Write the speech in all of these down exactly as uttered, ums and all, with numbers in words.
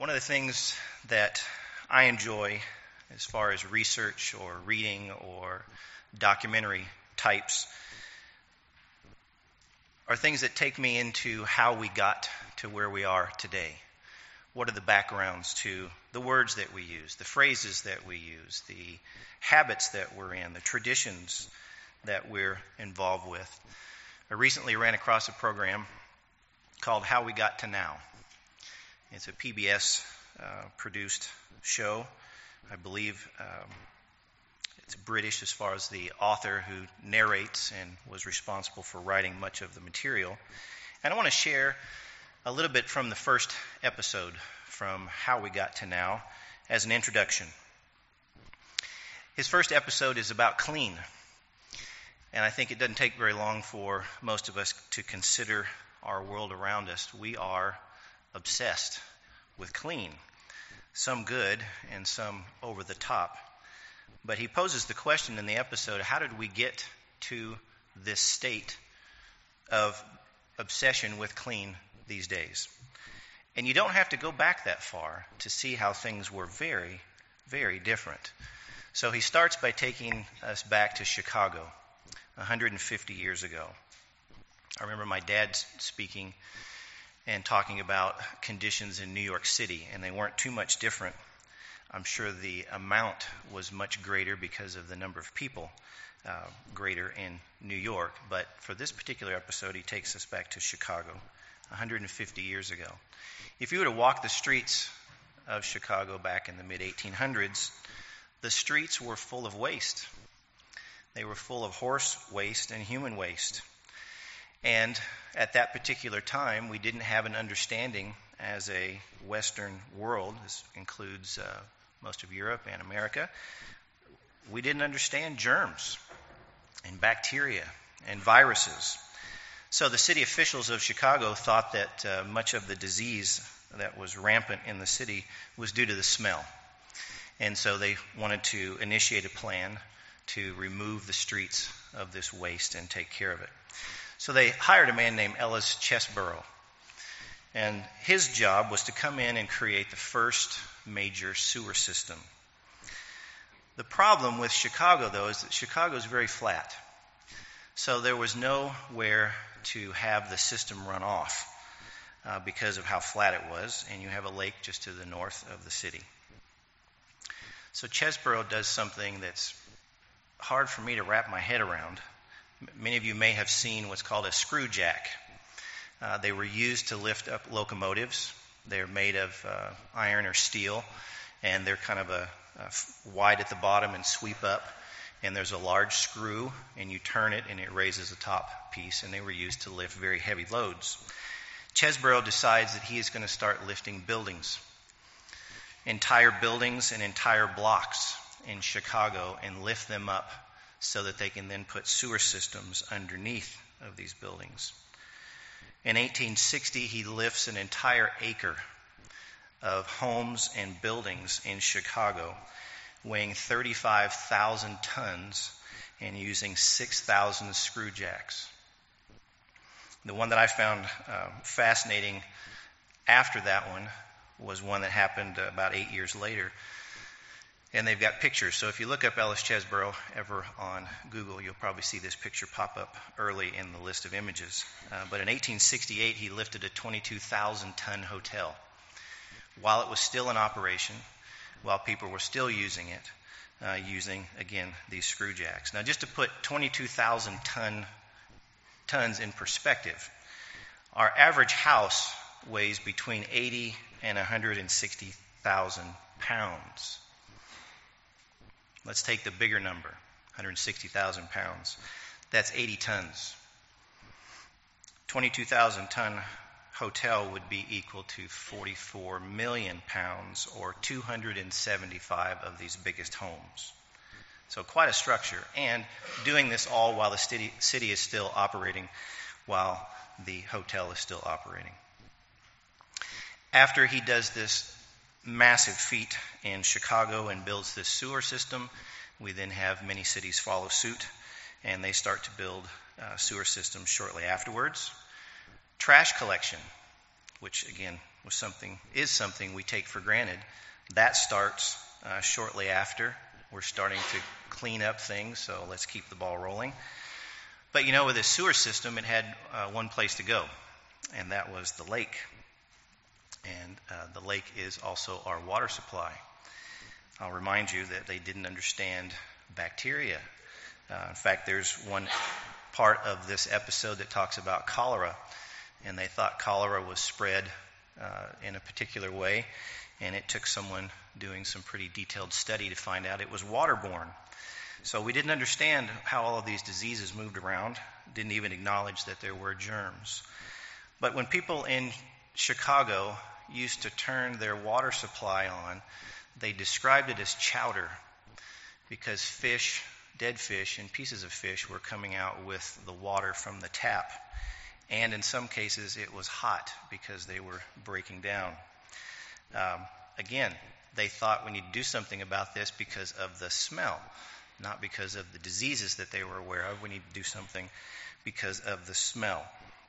One of the things that I enjoy as far as research or reading or documentary types are things that take me into how we got to where we are today. What are the backgrounds to the words that we use, the phrases that we use, the habits that we're in, the traditions that we're involved with. I recently ran across a program called How We Got to Now. It's a P B S uh, produced show. I believe um, it's British as far as the author who narrates and was responsible for writing much of the material. And I want to share a little bit from the first episode from How We Got to Now as an introduction. His first episode is about clean. And I think it doesn't take very long for most of us to consider our world around us. We are obsessed with clean, some good and some over the top. But he poses the question in the episode, how did we get to this state of obsession with clean these days? And you don't have to go back that far to see how things were very, very different. So he starts by taking us back to Chicago one hundred fifty years ago. I remember my dad speaking and talking about conditions in New York City, and they weren't too much different. I'm sure the amount was much greater because of the number of people uh, greater in New York. But for this particular episode, he takes us back to Chicago one hundred fifty years ago. If you were to walk the streets of Chicago back in the mid eighteen hundreds, the streets were full of waste. They were full of horse waste and human waste. And at that particular time, we didn't have an understanding as a Western world. This includes uh, most of Europe and America. We didn't understand germs and bacteria and viruses. So the city officials of Chicago thought that uh, much of the disease that was rampant in the city was due to the smell. And so they wanted to initiate a plan to remove the streets of this waste and take care of it. So they hired a man named Ellis Chesborough. And his job was to come in and create the first major sewer system. The problem with Chicago, though, is that Chicago is very flat. So there was nowhere to have the system run off uh, because of how flat it was. And you have a lake just to the north of the city. So Chesborough does something that's hard for me to wrap my head around. Many of you may have seen what's called a screw jack. Uh, they were used to lift up locomotives. They're made of uh, iron or steel, and they're kind of a, a wide at the bottom and sweep up. And there's a large screw, and you turn it, and it raises the top piece, and they were used to lift very heavy loads. Chesborough decides that he is going to start lifting buildings, entire buildings and entire blocks in Chicago, and lift them up so that they can then put sewer systems underneath of these buildings. In eighteen sixty, he lifts an entire acre of homes and buildings in Chicago, weighing thirty-five thousand tons and using six thousand screw jacks. The one that I found uh, fascinating after that one was one that happened uh, about eight years later. And they've got pictures. So if you look up Ellis Chesborough ever on Google, you'll probably see this picture pop up early in the list of images. Uh, but in eighteen sixty-eight, he lifted a twenty-two thousand ton hotel while it was still in operation, while people were still using it, uh, using, again, these screw jacks. Now, just to put twenty-two thousand ton, tons in perspective, our average house weighs between eighty and one hundred sixty thousand pounds. Let's take the bigger number, one hundred sixty thousand pounds. That's eighty tons. twenty-two thousand ton hotel would be equal to forty-four million pounds, or two hundred seventy-five of these biggest homes. So quite a structure. And doing this all while the city, city is still operating, while the hotel is still operating. After he does this massive feat in Chicago and builds this sewer system, we then have many cities follow suit, and they start to build uh, sewer systems shortly afterwards. Trash collection which again was something is something we take for granted. That starts uh, shortly after. We're starting to clean up things, so let's keep the ball rolling. But you know, with this sewer system, it had uh, one place to go, and that was the lake. And uh, the lake is also our water supply. I'll remind you that they didn't understand bacteria. Uh, in fact, there's one part of this episode that talks about cholera, and they thought cholera was spread uh, in a particular way, and it took someone doing some pretty detailed study to find out it was waterborne. So we didn't understand how all of these diseases moved around, didn't even acknowledge that there were germs. But when people in Chicago used to turn their water supply on, they described it as chowder, because fish, dead fish, and pieces of fish were coming out with the water from the tap. And in some cases, it was hot because they were breaking down. Um, again, they thought we need to do something about this because of the smell, not because of the diseases that they were aware of. We need to do something because of the smell.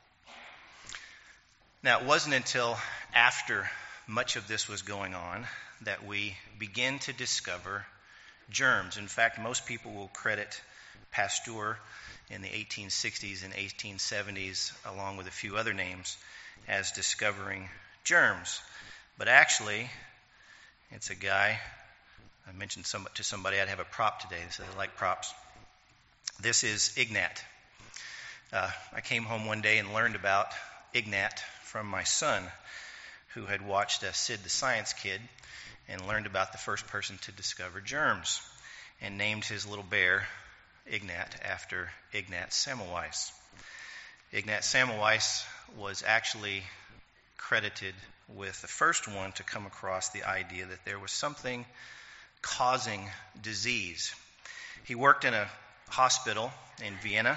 Now, it wasn't until after much of this was going on that we begin to discover germs. In fact, most people will credit Pasteur in the eighteen sixties and eighteen seventies, along with a few other names, as discovering germs. But actually, it's a guy, I mentioned some, to somebody I'd have a prop today, so they like props. This is Ignat. Uh, I came home one day and learned about Ignat from my son, who had watched uh, Sid the Science Kid and learned about the first person to discover germs, and named his little bear Ignat after Ignat Semmelweis. Ignat Semmelweis was actually credited with the first one to come across the idea that there was something causing disease. He worked in a hospital in Vienna,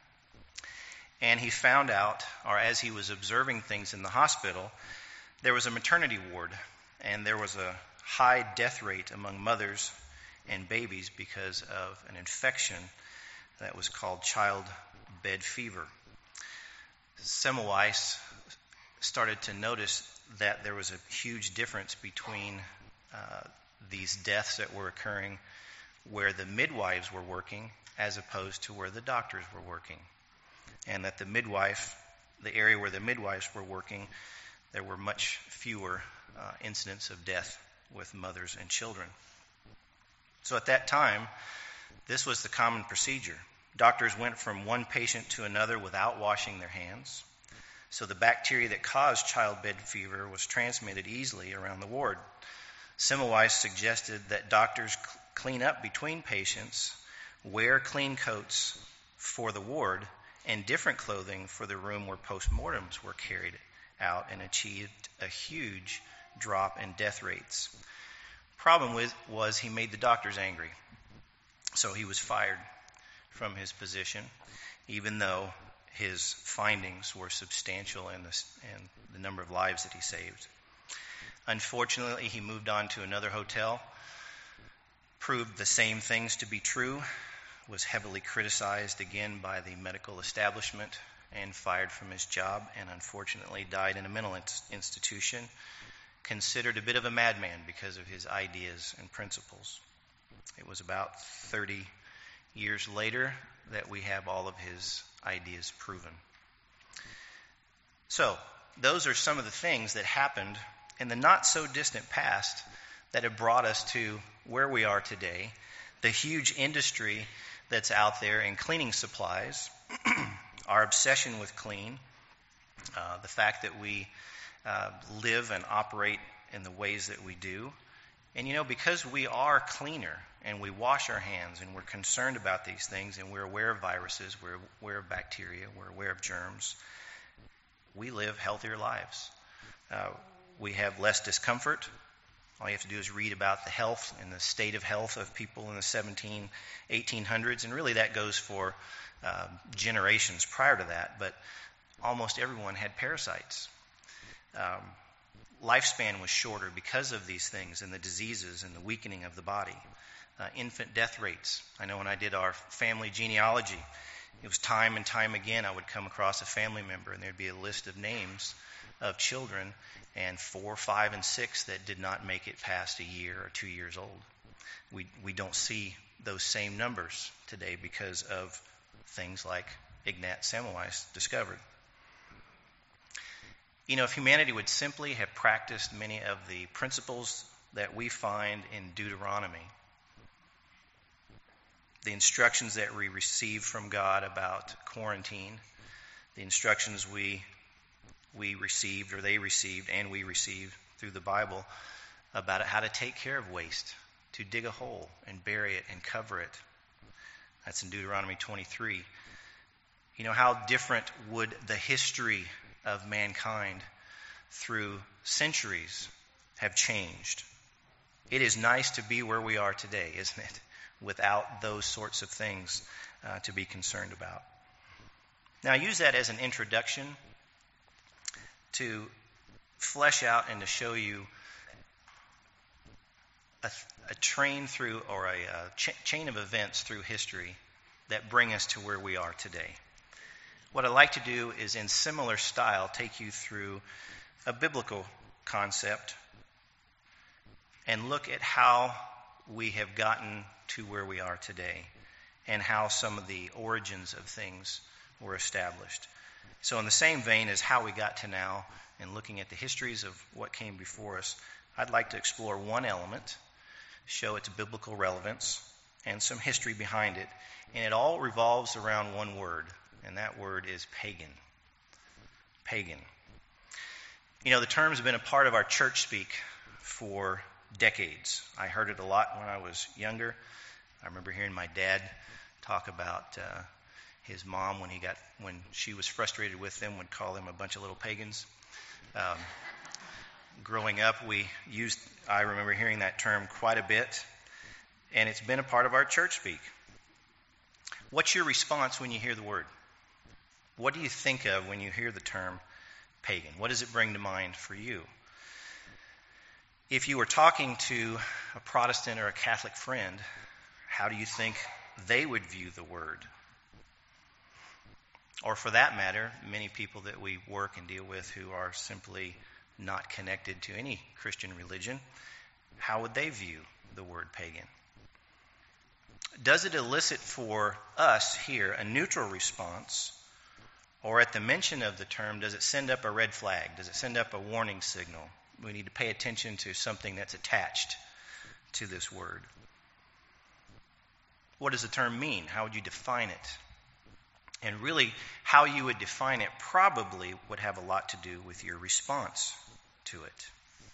and he found out, or as he was observing things in the hospital, there was a maternity ward, and there was a high death rate among mothers and babies because of an infection that was called child bed fever. Semmelweis started to notice that there was a huge difference between uh, these deaths that were occurring where the midwives were working as opposed to where the doctors were working. And that the midwife, the area where the midwives were working, there were much fewer uh, incidents of death with mothers and children. So at that time, this was the common procedure. Doctors went from one patient to another without washing their hands. So the bacteria that caused childbed fever was transmitted easily around the ward. Semmelweis suggested that doctors cl- clean up between patients, wear clean coats for the ward, and different clothing for the room where postmortems were carried out, and achieved a huge drop in death rates. Problem with was he made the doctors angry. So he was fired from his position, even though his findings were substantial in the, in the number of lives that he saved. Unfortunately, he moved on to another hotel, proved the same things to be true, was heavily criticized again by the medical establishment, and fired from his job, and unfortunately died in a mental institution, considered a bit of a madman because of his ideas and principles. It was about thirty years later that we have all of his ideas proven. So, those are some of the things that happened in the not-so-distant past that have brought us to where we are today, the huge industry that's out there in cleaning supplies, our obsession with clean, uh, the fact that we uh, live and operate in the ways that we do. And, you know, because we are cleaner and we wash our hands and we're concerned about these things and we're aware of viruses, we're aware of bacteria, we're aware of germs, we live healthier lives. Uh, we have less discomfort. All you have to do is read about the health and the state of health of people in the seventeen, eighteen hundreds, and really that goes for uh, generations prior to that, but almost everyone had parasites. Um, lifespan was shorter because of these things and the diseases and the weakening of the body. Uh, infant death rates. I know when I did our family genealogy, it was time and time again I would come across a family member and there'd be a list of names of children, and four, five, and six that did not make it past a year or two years old. We we don't see those same numbers today because of things like Ignat Semmelweis discovered. You know, if humanity would simply have practiced many of the principles that we find in Deuteronomy, the instructions that we receive from God about quarantine, the instructions we we received or they received and we received through the Bible about how to take care of waste, to dig a hole and bury it and cover it. That's in Deuteronomy twenty-three. You know, how different would the history of mankind through centuries have changed? It is nice to be where we are today, isn't it? Without those sorts of things uh, to be concerned about. Now, I use that as an introduction to flesh out and to show you a, a train through or a, a ch- chain of events through history that bring us to where we are today. What I'd like to do is, in similar style, take you through a biblical concept and look at how we have gotten to where we are today and how some of the origins of things were established. So in the same vein as how we got to now and looking at the histories of what came before us, I'd like to explore one element, show its biblical relevance, and some history behind it. And it all revolves around one word, and that word is pagan. Pagan. You know, the term's been a part of our church speak for decades. I heard it a lot when I was younger. I remember hearing my dad talk about uh, his mom when he got when she was frustrated with them, would call them a bunch of little pagans. Um, growing up, we used. I remember hearing that term quite a bit, and it's been a part of our church speak. What's your response when you hear the word? What do you think of when you hear the term pagan? What does it bring to mind for you? If you were talking to a Protestant or a Catholic friend, how do you think they would view the word? Or for that matter, many people that we work and deal with who are simply not connected to any Christian religion, how would they view the word pagan? Does it elicit for us here a neutral response? Or at the mention of the term, does it send up a red flag? Does it send up a warning signal? We need to pay attention to something that's attached to this word. What does the term mean? How would you define it? And really, how you would define it probably would have a lot to do with your response to it.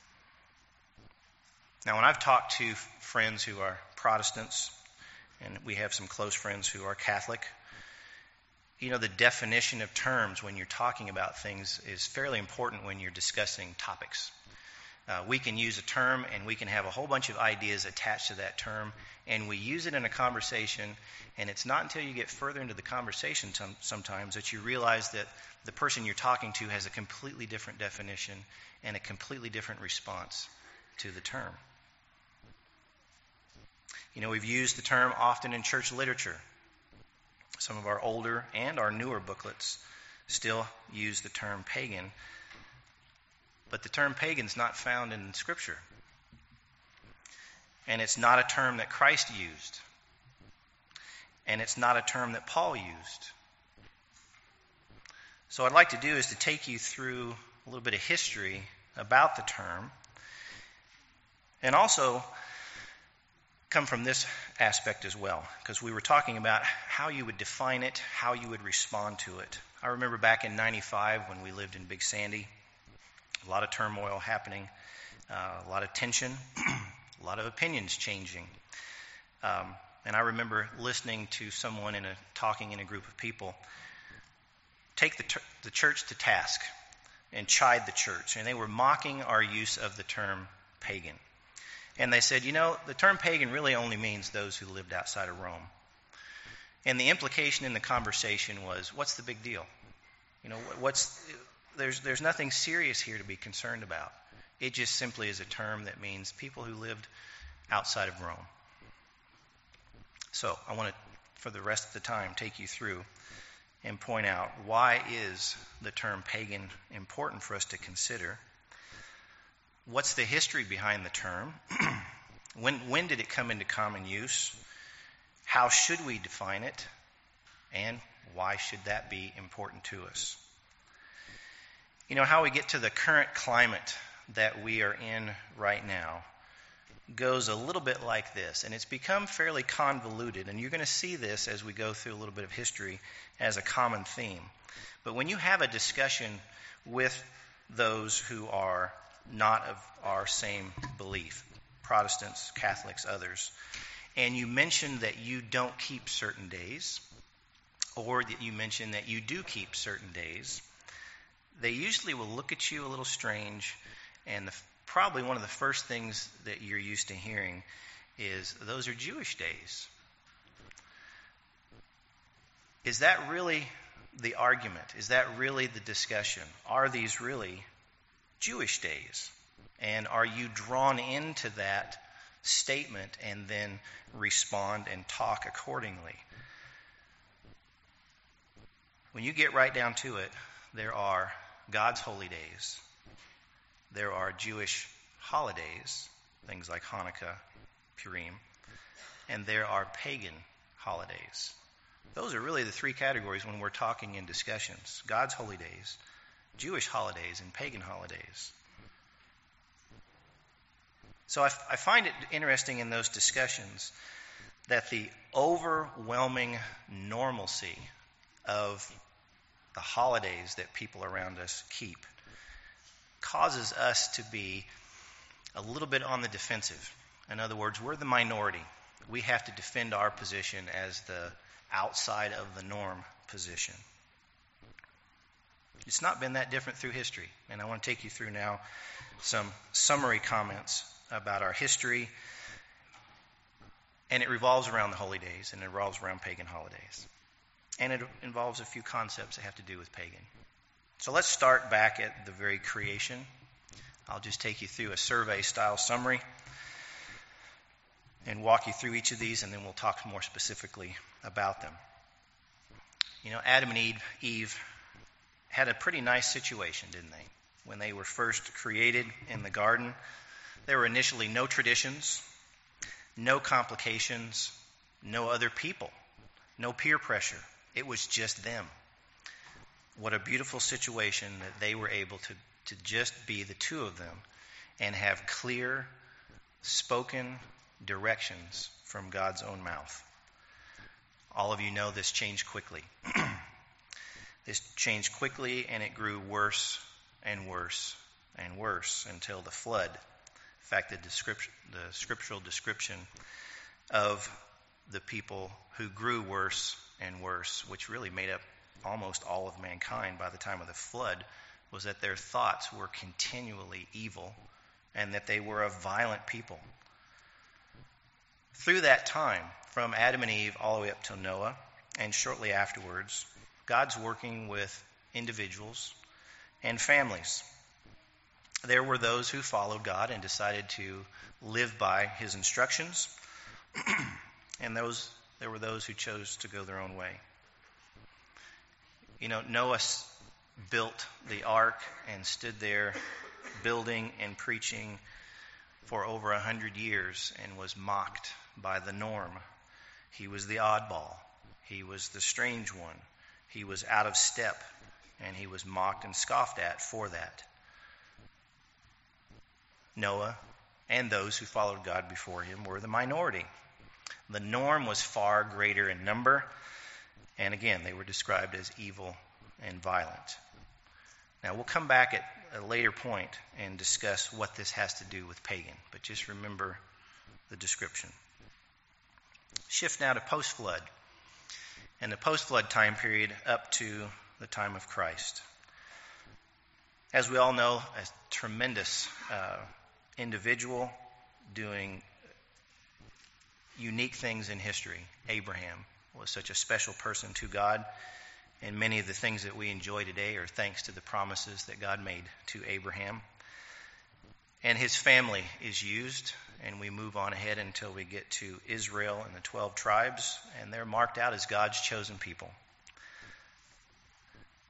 Now, when I've talked to friends who are Protestants, and we have some close friends who are Catholic, you know, the definition of terms when you're talking about things is fairly important when you're discussing topics. Uh, we can use a term and we can have a whole bunch of ideas attached to that term, and we use it in a conversation, and it's not until you get further into the conversation t- sometimes that you realize that the person you're talking to has a completely different definition and a completely different response to the term. You know, we've used the term often in church literature. Some of our older and our newer booklets still use the term pagan. But the term pagan is not found in Scripture. And it's not a term that Christ used. And it's not a term that Paul used. So what I'd like to do is to take you through a little bit of history about the term. And also come from this aspect as well, because we were talking about how you would define it, how you would respond to it. I remember back in ninety-five when we lived in Big Sandy, a lot of turmoil happening, uh, a lot of tension, a lot of opinions changing. Um, and I remember listening to someone in a talking in a group of people take the, ter- the church to task and chide the church, and they were mocking our use of the term pagan. And they said, you know, the term pagan really only means those who lived outside of Rome. And the implication in the conversation was, what's the big deal? You know, what's there's there's nothing serious here to be concerned about. It just simply is a term that means people who lived outside of Rome. So I want to, for the rest of the time, take you through and point out why is the term pagan important for us to consider. What's the history behind the term? when, when did it come into common use? How should we define it? And why should that be important to us? You know, how we get to the current climate that we are in right now goes a little bit like this, and it's become fairly convoluted, and you're going to see this as we go through a little bit of history as a common theme. But when you have a discussion with those who are not of our same belief, Protestants, Catholics, others, and you mention that you don't keep certain days, or that you mention that you do keep certain days, they usually will look at you a little strange, and the, probably one of the first things that you're used to hearing is, those are Jewish days. Is that really the argument? Is that really the discussion? Are these really Jewish days? And are you drawn into that statement and then respond and talk accordingly? When you get right down to it, there are God's holy days. There are Jewish holidays, things like Hanukkah, Purim, and there are pagan holidays. Those are really the three categories when we're talking in discussions: God's holy days, Jewish holidays, and pagan holidays. So I, f- I find it interesting in those discussions that the overwhelming normalcy of the holidays that people around us keep causes us to be a little bit on the defensive. In other words, we're the minority. We have to defend our position as the outside of the norm position. It's not been that different through history, and I want to take you through now some summary comments about our history, and it revolves around the holy days, and it revolves around pagan holidays. And it involves a few concepts that have to do with pagan. So let's start back at the very creation. I'll just take you through a survey-style summary and walk you through each of these, and then we'll talk more specifically about them. You know, Adam and Eve, Eve had a pretty nice situation, didn't they? When they were first created in the garden, there were initially no traditions, no complications, no other people, no peer pressure. It was just them. What a beautiful situation that they were able to, to just be the two of them and have clear, spoken directions from God's own mouth. All of you know this changed quickly. This changed quickly, and it grew worse and worse and worse until the flood. In fact, the, description, the scriptural description of the people who grew worse and worse, which really made up almost all of mankind by the time of the flood, was that their thoughts were continually evil and that they were a violent people. Through that time, from Adam and Eve all the way up to Noah, and shortly afterwards, God's working with individuals and families. There were those who followed God and decided to live by his instructions, and those there were those who chose to go their own way. You know, Noah built the ark and stood there building and preaching for over a hundred years and was mocked by the norm. He was the oddball. He was the strange one. He was out of step, and he was mocked and scoffed at for that. Noah and those who followed God before him were the minority. The norm was far greater in number, and again, they were described as evil and violent. Now, we'll come back at a later point and discuss what this has to do with pagan, but just remember the description. Shift now to post-flood, and the post-flood time period up to the time of Christ. As we all know, a tremendous uh, individual doing unique things in history. Abraham was such a special person to God, and many of the things that we enjoy today are thanks to the promises that God made to Abraham. And his family is used, and we move on ahead until we get to Israel and the twelve tribes, and they're marked out as God's chosen people.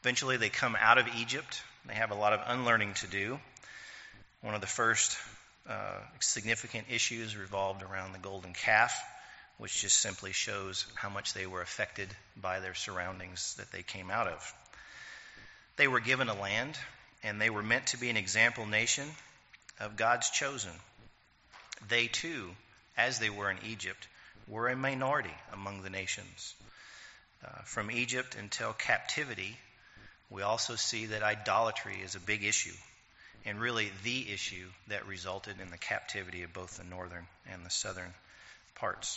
Eventually, they come out of Egypt. They have a lot of unlearning to do. One of the first uh, significant issues revolved around the golden calf, which just simply shows how much they were affected by their surroundings that they came out of. They were given a land, and they were meant to be an example nation of God's chosen. They too, as they were in Egypt, were a minority among the nations. Uh, from Egypt until captivity, we also see that idolatry is a big issue, and really the issue that resulted in the captivity of both the northern and the southern parts.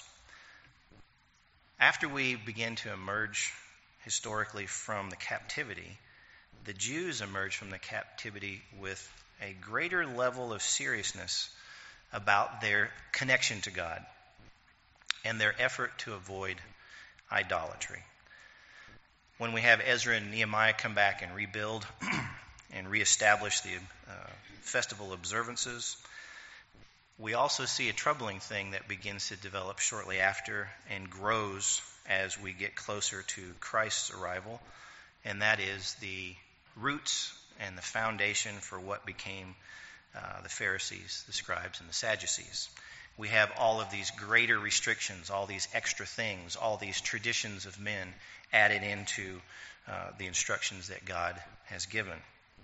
After we begin to emerge historically from the captivity, the Jews emerged from the captivity with a greater level of seriousness about their connection to God and their effort to avoid idolatry. When we have Ezra and Nehemiah come back and rebuild and reestablish the uh, festival observances, we also see a troubling thing that begins to develop shortly after and grows as we get closer to Christ's arrival, and that is the roots and the foundation for what became uh, the Pharisees, the scribes, and the Sadducees. We have all of these greater restrictions, all these extra things, all these traditions of men added into uh, the instructions that God has given.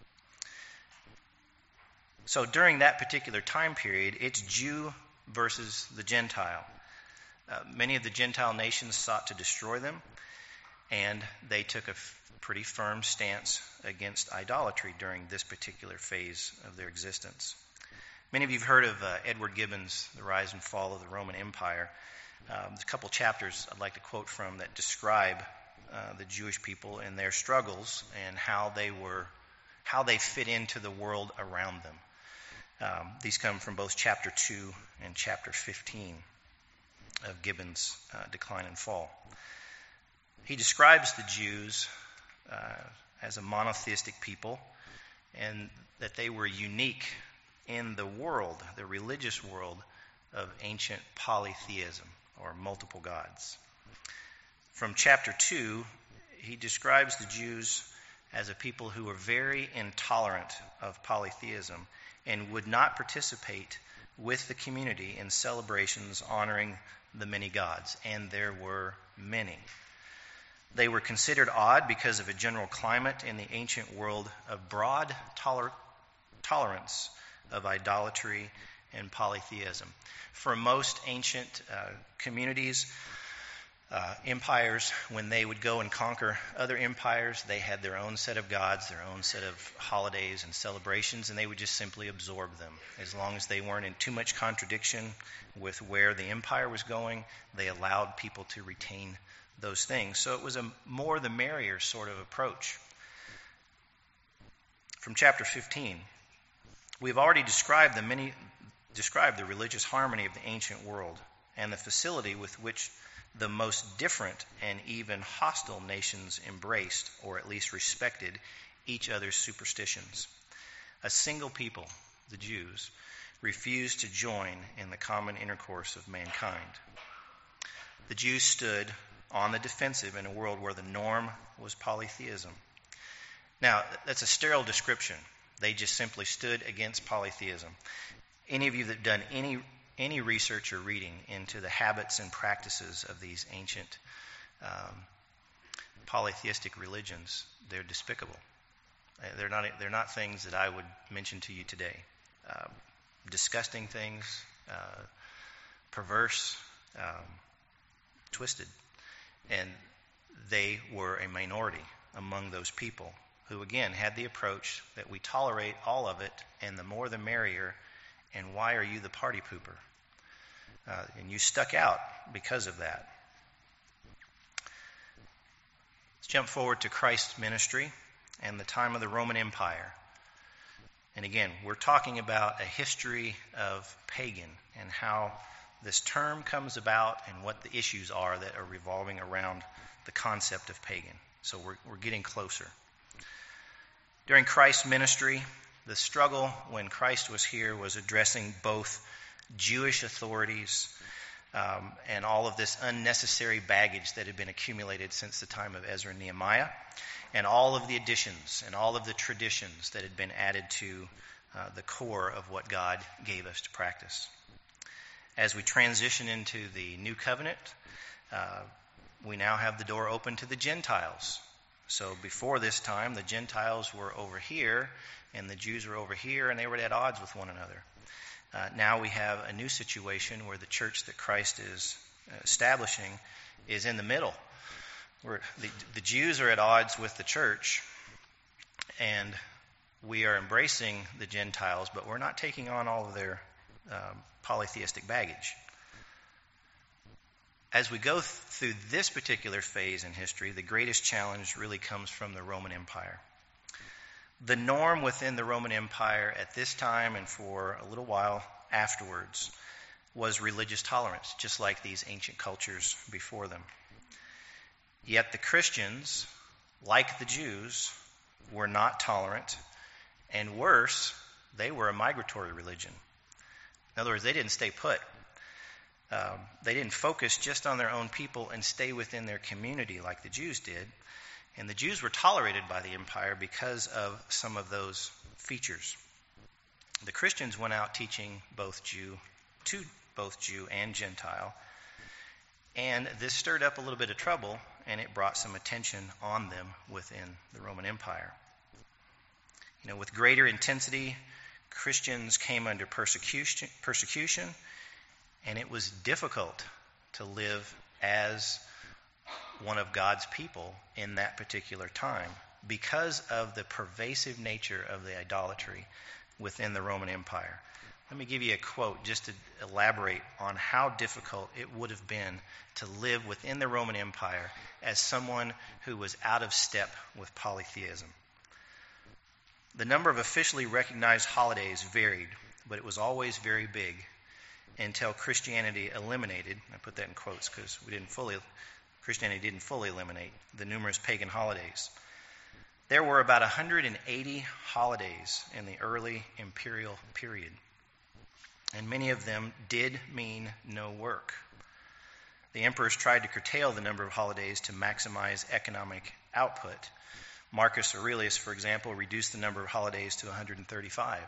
So during that particular time period, it's Jew versus the Gentile. Uh, many of the Gentile nations sought to destroy them, and they took a f- pretty firm stance against idolatry during this particular phase of their existence. Many of you have heard of uh, Edward Gibbon's The Rise and Fall of the Roman Empire. Um, there's a couple chapters I'd like to quote from that describe uh, the Jewish people and their struggles and how they were, how they fit into the world around them. Um, these come from both chapter two and chapter fifteen of Gibbon's uh, Decline and Fall. He describes the Jews uh, as a monotheistic people, and that they were unique in the world, the religious world, of ancient polytheism, or multiple gods. From chapter two, he describes the Jews as a people who were very intolerant of polytheism and would not participate with the community in celebrations honoring the many gods, and there were many. They were considered odd because of a general climate in the ancient world of broad toler- tolerance of idolatry and polytheism. For most ancient uh, communities, uh, empires, when they would go and conquer other empires, they had their own set of gods, their own set of holidays and celebrations, and they would just simply absorb them. As long as they weren't in too much contradiction with where the empire was going, they allowed people to retain those things. So it was a more the merrier sort of approach. From chapter fifteen, we've already described the many described the religious harmony of the ancient world and the facility with which the most different and even hostile nations embraced, or at least respected, each other's superstitions. A single people, the Jews, refused to join in the common intercourse of mankind. The Jews stood on the defensive in a world where the norm was polytheism. Now, that's a sterile description. They just simply stood against polytheism. Any of you that have done any any research or reading into the habits and practices of these ancient um, polytheistic religions, they're despicable. They're not they're not things that I would mention to you today. Uh, disgusting things, uh, perverse, um, twisted. And they were a minority among those people who, again, had the approach that we tolerate all of it, and the more the merrier, and why are you the party pooper? Uh, and you stuck out because of that. Let's jump forward to Christ's ministry and the time of the Roman Empire. And again, we're talking about a history of pagan and how this term comes about and what the issues are that are revolving around the concept of pagan. So we're, we're getting closer. During Christ's ministry, the struggle when Christ was here was addressing both Jewish authorities um, and all of this unnecessary baggage that had been accumulated since the time of Ezra and Nehemiah, and all of the additions and all of the traditions that had been added to uh, the core of what God gave us to practice. As we transition into the new covenant, uh, we now have the door open to the Gentiles. So before this time, the Gentiles were over here, and the Jews were over here, and they were at odds with one another. Uh, now we have a new situation where the church that Christ is establishing is in the middle. Where the, the Jews are at odds with the church, and we are embracing the Gentiles, but we're not taking on all of their um, polytheistic baggage. As we go th- through this particular phase in history, the greatest challenge really comes from the Roman Empire. The norm within the Roman Empire at this time and for a little while afterwards was religious tolerance, just like these ancient cultures before them. Yet the Christians, like the Jews, were not tolerant, and worse, they were a migratory religion. In other words, they didn't stay put. Um, they didn't focus just on their own people and stay within their community like the Jews did. And the Jews were tolerated by the empire because of some of those features. The Christians went out teaching both Jew, to both Jew and Gentile, and this stirred up a little bit of trouble, and it brought some attention on them within the Roman Empire. You know, with greater intensity, Christians came under persecution, persecution, and it was difficult to live as one of God's people in that particular time because of the pervasive nature of the idolatry within the Roman Empire. Let me give you a quote just to elaborate on how difficult it would have been to live within the Roman Empire as someone who was out of step with polytheism. The number of officially recognized holidays varied, but it was always very big until Christianity eliminated, I put that in quotes because we didn't fully, Christianity didn't fully eliminate the numerous pagan holidays. There were about one hundred eighty holidays in the early imperial period, and many of them did mean no work. The emperors tried to curtail the number of holidays to maximize economic output. Marcus Aurelius, for example, reduced the number of holidays to one hundred thirty-five.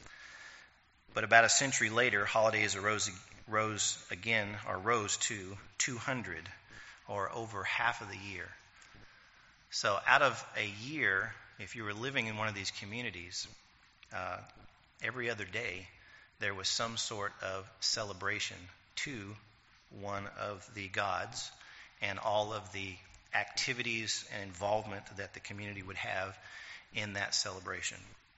But about a century later, holidays arose, rose again, or rose to two hundred, or over half of the year. So out of a year, if you were living in one of these communities, uh, every other day there was some sort of celebration to one of the gods and all of the activities and involvement that the community would have in that celebration.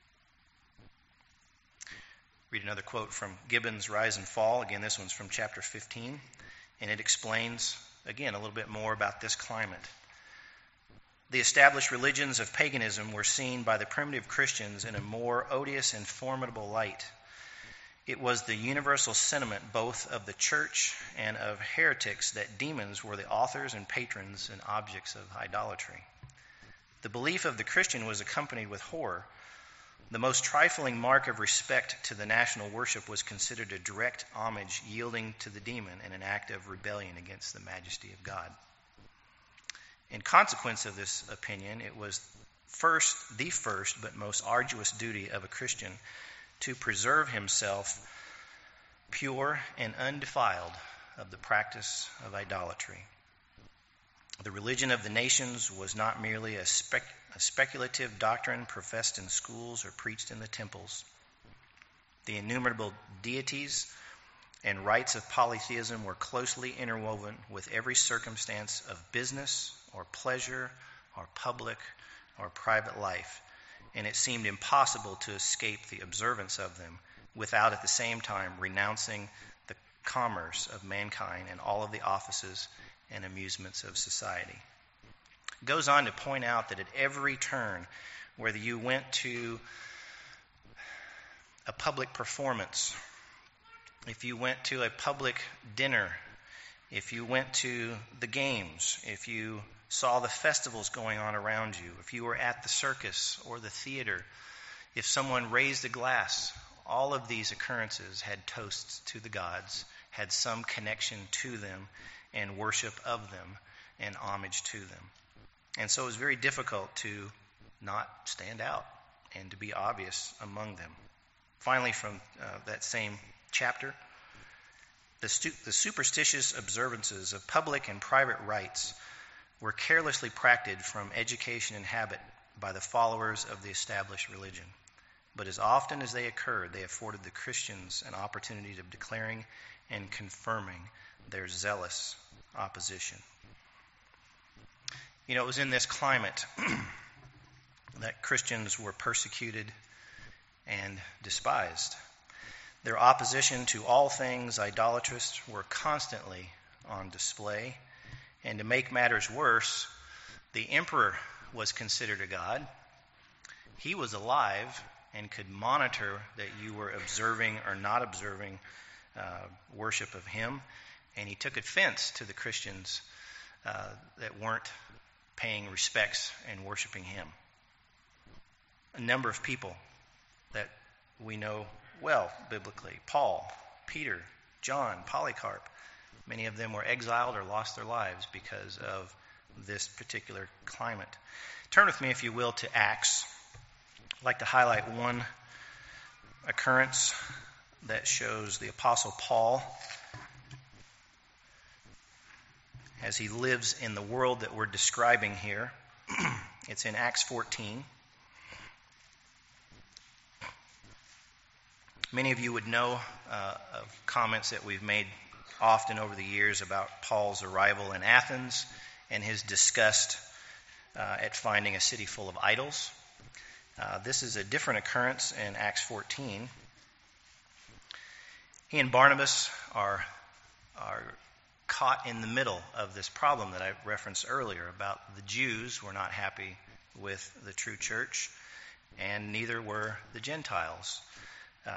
Read another quote from Gibbon's Rise and Fall. Again, this one's from chapter fifteen, and it explains, again, a little bit more about this climate. The established religions of paganism were seen by the primitive Christians in a more odious and formidable light. It was the universal sentiment both of the church and of heretics that demons were the authors and patrons and objects of idolatry. The belief of the Christian was accompanied with horror. The most trifling mark of respect to the national worship was considered a direct homage yielding to the demon and an act of rebellion against the majesty of God. In consequence of this opinion, it was first, the first but most arduous duty of a Christian to preserve himself pure and undefiled of the practice of idolatry. The religion of the nations was not merely a, spec, a speculative doctrine professed in schools or preached in the temples. The innumerable deities and rites of polytheism were closely interwoven with every circumstance of business or pleasure or public or private life, and it seemed impossible to escape the observance of them without at the same time renouncing the commerce of mankind and all of the offices and amusements of society. It goes on to point out that at every turn, whether you went to a public performance, if you went to a public dinner, if you went to the games, if you saw the festivals going on around you, if you were at the circus or the theater, if someone raised a glass, all of these occurrences had toasts to the gods, had some connection to them and worship of them and homage to them. And so it was very difficult to not stand out and to be obvious among them. Finally, from uh, that same chapter, the, stu- the superstitious observances of public and private rites were carelessly practiced from education and habit by the followers of the established religion. But as often as they occurred, they afforded the Christians an opportunity of declaring and confirming their zealous opposition. You know, it was in this climate that Christians were persecuted and despised. Their opposition to all things idolatrous were constantly on display. And to make matters worse, the emperor was considered a god. He was alive and could monitor that you were observing or not observing uh, worship of him. And he took offense to the Christians uh, that weren't paying respects and worshiping him. A number of people that we know well biblically: Paul, Peter, John, Polycarp. Many of them were exiled or lost their lives because of this particular climate. Turn with me, if you will, to Acts. I'd like to highlight one occurrence that shows the Apostle Paul as he lives in the world that we're describing here. It's in Acts fourteen. Many of you would know uh, of comments that we've made often over the years about Paul's arrival in Athens and his disgust uh, at finding a city full of idols. Uh, this is a different occurrence in Acts fourteen. He and Barnabas are, are caught in the middle of this problem that I referenced earlier about the Jews were not happy with the true church, and neither were the Gentiles. Uh,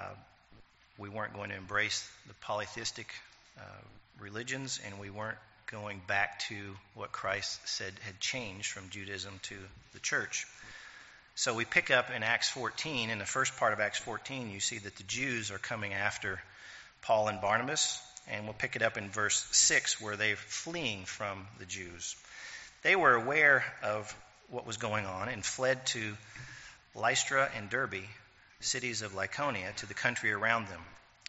we weren't going to embrace the polytheistic uh, religions, and we weren't going back to what Christ said had changed from Judaism to the church. So we pick up in Acts fourteen. In the first part of Acts fourteen, you see that the Jews are coming after Paul and Barnabas, and we'll pick it up in verse six, where they're fleeing from the Jews. They were aware of what was going on and fled to Lystra and Derbe, cities of Lycaonia, to the country around them.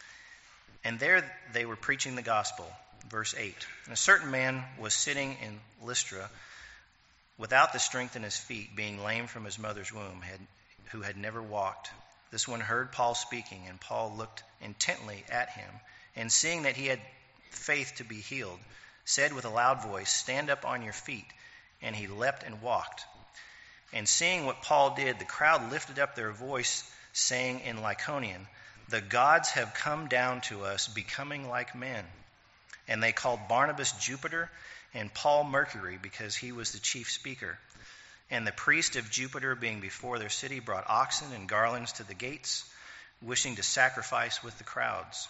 And there they were preaching the gospel. Verse eight. And a certain man was sitting in Lystra without the strength in his feet, being lame from his mother's womb, had, who had never walked. This one heard Paul speaking, and Paul looked intently at him, and seeing that he had faith to be healed, said with a loud voice, "Stand up on your feet." And he leapt and walked. And seeing what Paul did, the crowd lifted up their voice, saying in Lycaonian, "The gods have come down to us, becoming like men." And they called Barnabas Jupiter and Paul Mercury, because he was the chief speaker. And the priest of Jupiter, being before their city, brought oxen and garlands to the gates, wishing to sacrifice with the crowds.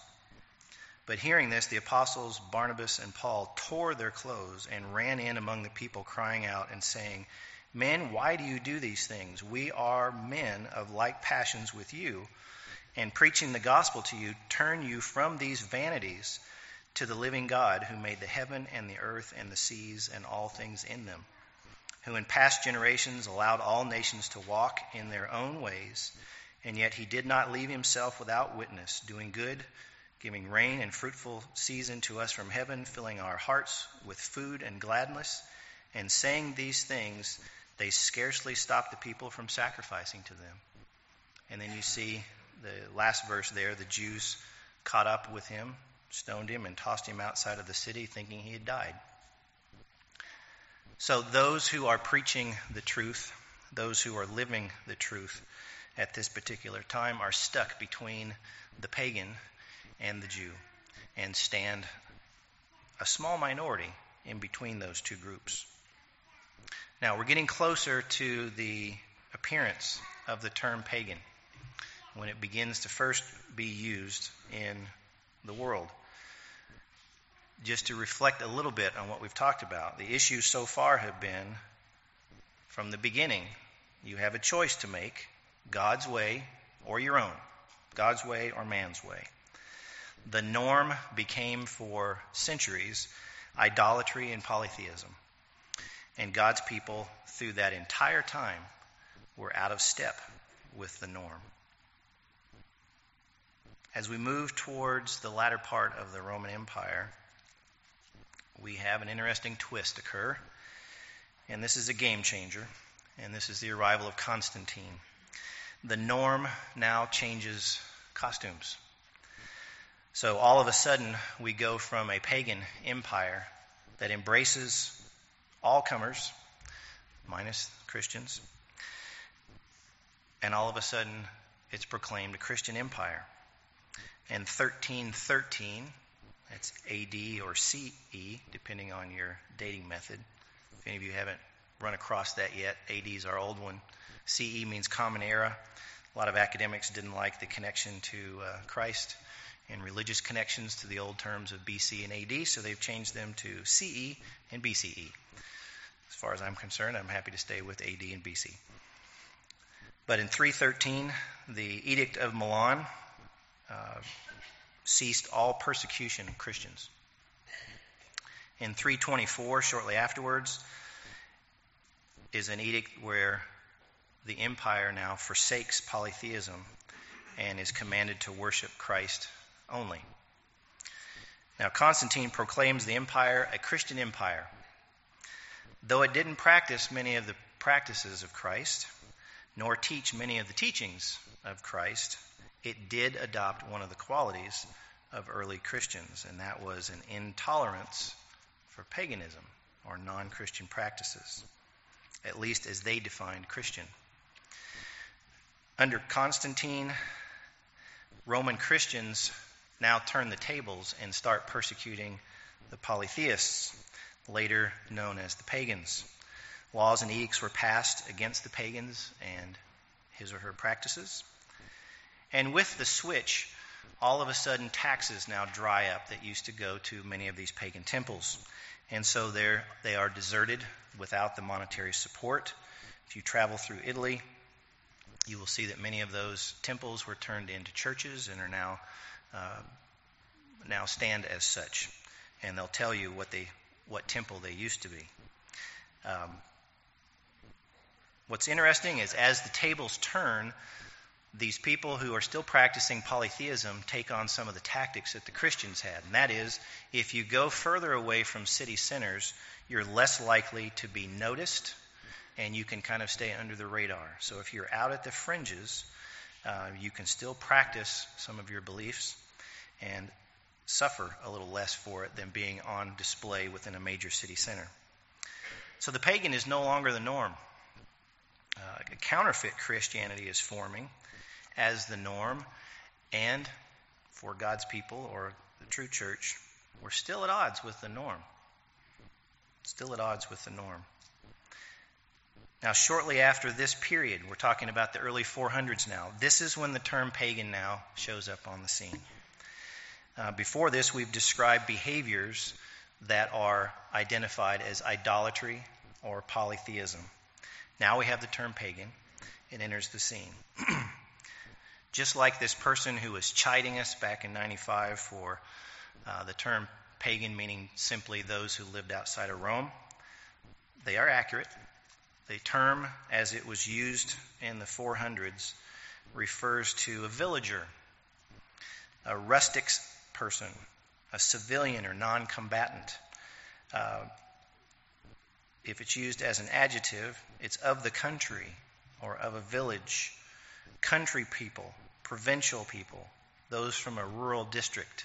But hearing this, the apostles Barnabas and Paul tore their clothes and ran in among the people, crying out and saying, "Men, why do you do these things? We are men of like passions with you, and preaching the gospel to you, turn you from these vanities to the living God, who made the heaven and the earth and the seas and all things in them, who in past generations allowed all nations to walk in their own ways, and yet he did not leave himself without witness, doing good, giving rain and fruitful season to us from heaven, filling our hearts with food and gladness." And saying these things, they scarcely stopped the people from sacrificing to them. And then you see the last verse there, the Jews caught up with him, stoned him, and tossed him outside of the city, thinking he had died. So those who are preaching the truth, those who are living the truth at this particular time, are stuck between the pagan and the Jew, and stand a small minority in between those two groups. Now, we're getting closer to the appearance of the term pagan, when it begins to first be used in the world. Just to reflect a little bit on what we've talked about, the issues so far have been, from the beginning, you have a choice to make: God's way or your own, God's way or man's way. the norm became for centuries idolatry and polytheism. And God's people, through that entire time, were out of step with the norm. As we move towards the latter part of the Roman Empire, we have an interesting twist occur. And this is a game changer. And this is the arrival of Constantine. The norm now changes costumes. So all of a sudden, we go from a pagan empire that embraces all comers, minus Christians, and all of a sudden, it's proclaimed a Christian empire. And thirteen thirteen, that's A D or C E, depending on your dating method. If any of you haven't run across that yet, A D is our old one. C E means Common Era. A lot of academics didn't like the connection to uh, Christ and religious connections to the old terms of B C and A D, so they've changed them to C E and B C E. As far as I'm concerned, I'm happy to stay with A D and B C. But in three thirteen, the Edict of Milan uh, ceased all persecution of Christians. In three twenty-four, shortly afterwards, is an edict where the empire now forsakes polytheism and is commanded to worship Christ only. Now, Constantine proclaims the empire a Christian empire. Though it didn't practice many of the practices of Christ, nor teach many of the teachings of Christ, it did adopt one of the qualities of early Christians, and that was an intolerance for paganism or non-Christian practices, at least as they defined Christian. Under Constantine, Roman Christians now turn the tables and start persecuting the polytheists, later known as the pagans. Laws and edicts were passed against the pagans and his or her practices. And with the switch, all of a sudden taxes now dry up that used to go to many of these pagan temples. And so they're, they are deserted without the monetary support. If you travel through Italy, you will see that many of those temples were turned into churches and are now uh, now stand as such. And they'll tell you what they what temple they used to be. Um, what's interesting is as the tables turn, these people who are still practicing polytheism take on some of the tactics that the Christians had. And that is, if you go further away from city centers, you're less likely to be noticed, and you can kind of stay under the radar. So if you're out at the fringes, uh, you can still practice some of your beliefs and suffer a little less for it than being on display within a major city center. So the pagan is no longer the norm. Uh, a counterfeit Christianity is forming as the norm, and for God's people or the true church, we're still at odds with the norm. Still at odds with the norm. Now, shortly after this period, we're talking about the early four hundreds now, this is when the term pagan now shows up on the scene. Uh, before this, we've described behaviors that are identified as idolatry or polytheism. Now we have the term pagan. It enters the scene. Just like this person who was chiding us back in ninety-five for uh, the term pagan meaning simply those who lived outside of Rome, they are accurate. The term, as it was used in the four hundreds, refers to a villager, a rustic person, a civilian or non-combatant. Uh, if it's used as an adjective, it's of the country or of a village, country people, provincial people, those from a rural district.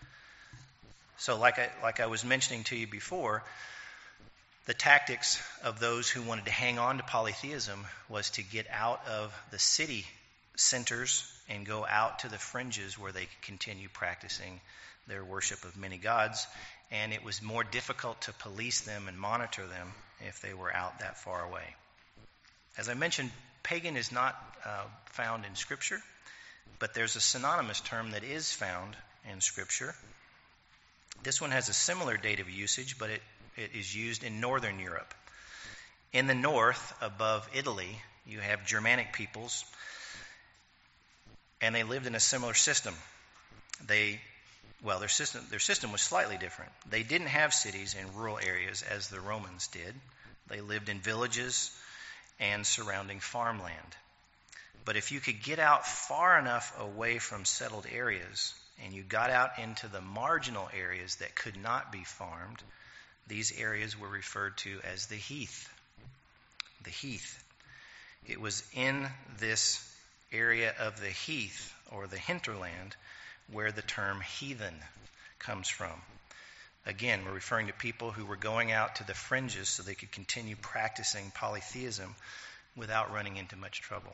So like I, like I was mentioning to you before, the tactics of those who wanted to hang on to polytheism was to get out of the city centers and go out to the fringes where they could continue practicing their worship of many gods. And it was more difficult to police them and monitor them if they were out that far away. As I mentioned, pagan is not uh, found in Scripture, but there's a synonymous term that is found in Scripture. This one has a similar date of usage, but it, it is used in northern Europe. In the north, above Italy, you have Germanic peoples, and they lived in a similar system. They well, their system, their system was slightly different. They didn't have cities in rural areas as the Romans did. They lived in villages and surrounding farmland. But if you could get out far enough away from settled areas and you got out into the marginal areas that could not be farmed, these areas were referred to as the heath. The heath. It was in this area of the heath or the hinterland where the term heathen comes from. Again, we're referring to people who were going out to the fringes so they could continue practicing polytheism without running into much trouble.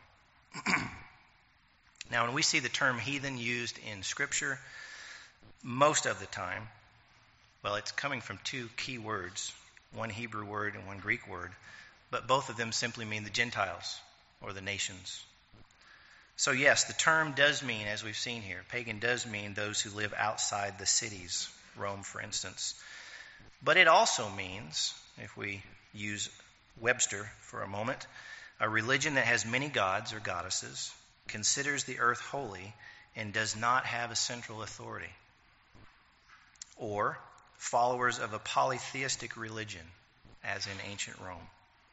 Now, when we see the term heathen used in Scripture, most of the time, well, it's coming from two key words, one Hebrew word and one Greek word, but both of them simply mean the Gentiles or the nations. So yes, the term does mean, as we've seen here, pagan does mean those who live outside the cities, Rome, for instance. But it also means, if we use Webster for a moment, a religion that has many gods or goddesses, considers the earth holy, and does not have a central authority. Or followers of a polytheistic religion, as in ancient Rome.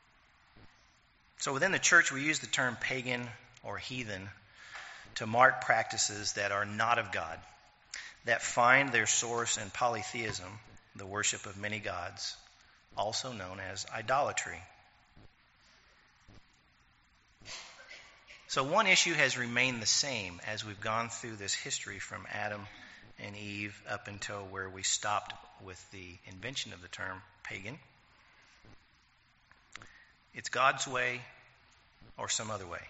So within the church, we use the term pagan or heathen to mark practices that are not of God, that find their source in polytheism, the worship of many gods, also known as idolatry. So one issue has remained the same as we've gone through this history from Adam and Eve up until where we stopped with the invention of the term pagan. It's God's way or some other way.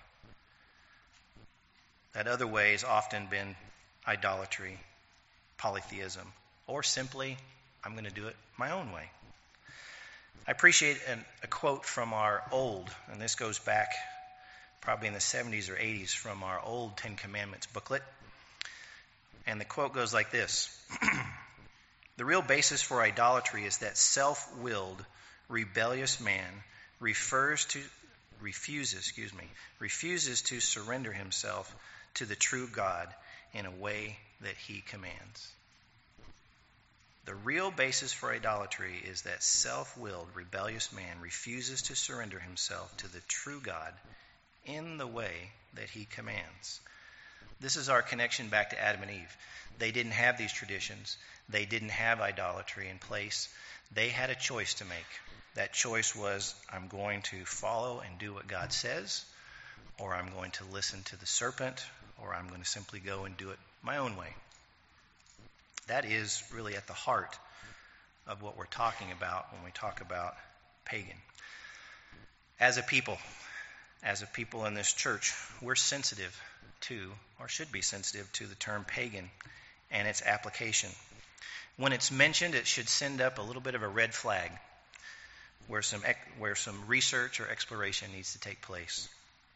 That other way has often been idolatry, polytheism, or simply, I'm going to do it my own way. I appreciate an, a quote from our old, and this goes back probably in the seventies or eighties, from our old Ten Commandments booklet. And the quote goes like this. The real basis for idolatry is that self-willed, rebellious man refers to, refuses, excuse me, refuses to surrender himself to the true God in a way that he commands. The real basis for idolatry is that self-willed, rebellious man refuses to surrender himself to the true God in the way that he commands. This is our connection back to Adam and Eve. They didn't have these traditions. They didn't have idolatry in place. They had a choice to make. That choice was, I'm going to follow and do what God says, or I'm going to listen to the serpent, or I'm going to simply go and do it my own way. That is really at the heart of what we're talking about when we talk about pagan. As a people, as a people in this church, we're sensitive to, or should be sensitive to, the term pagan and its application. When it's mentioned, it should send up a little bit of a red flag where some where some research or exploration needs to take place.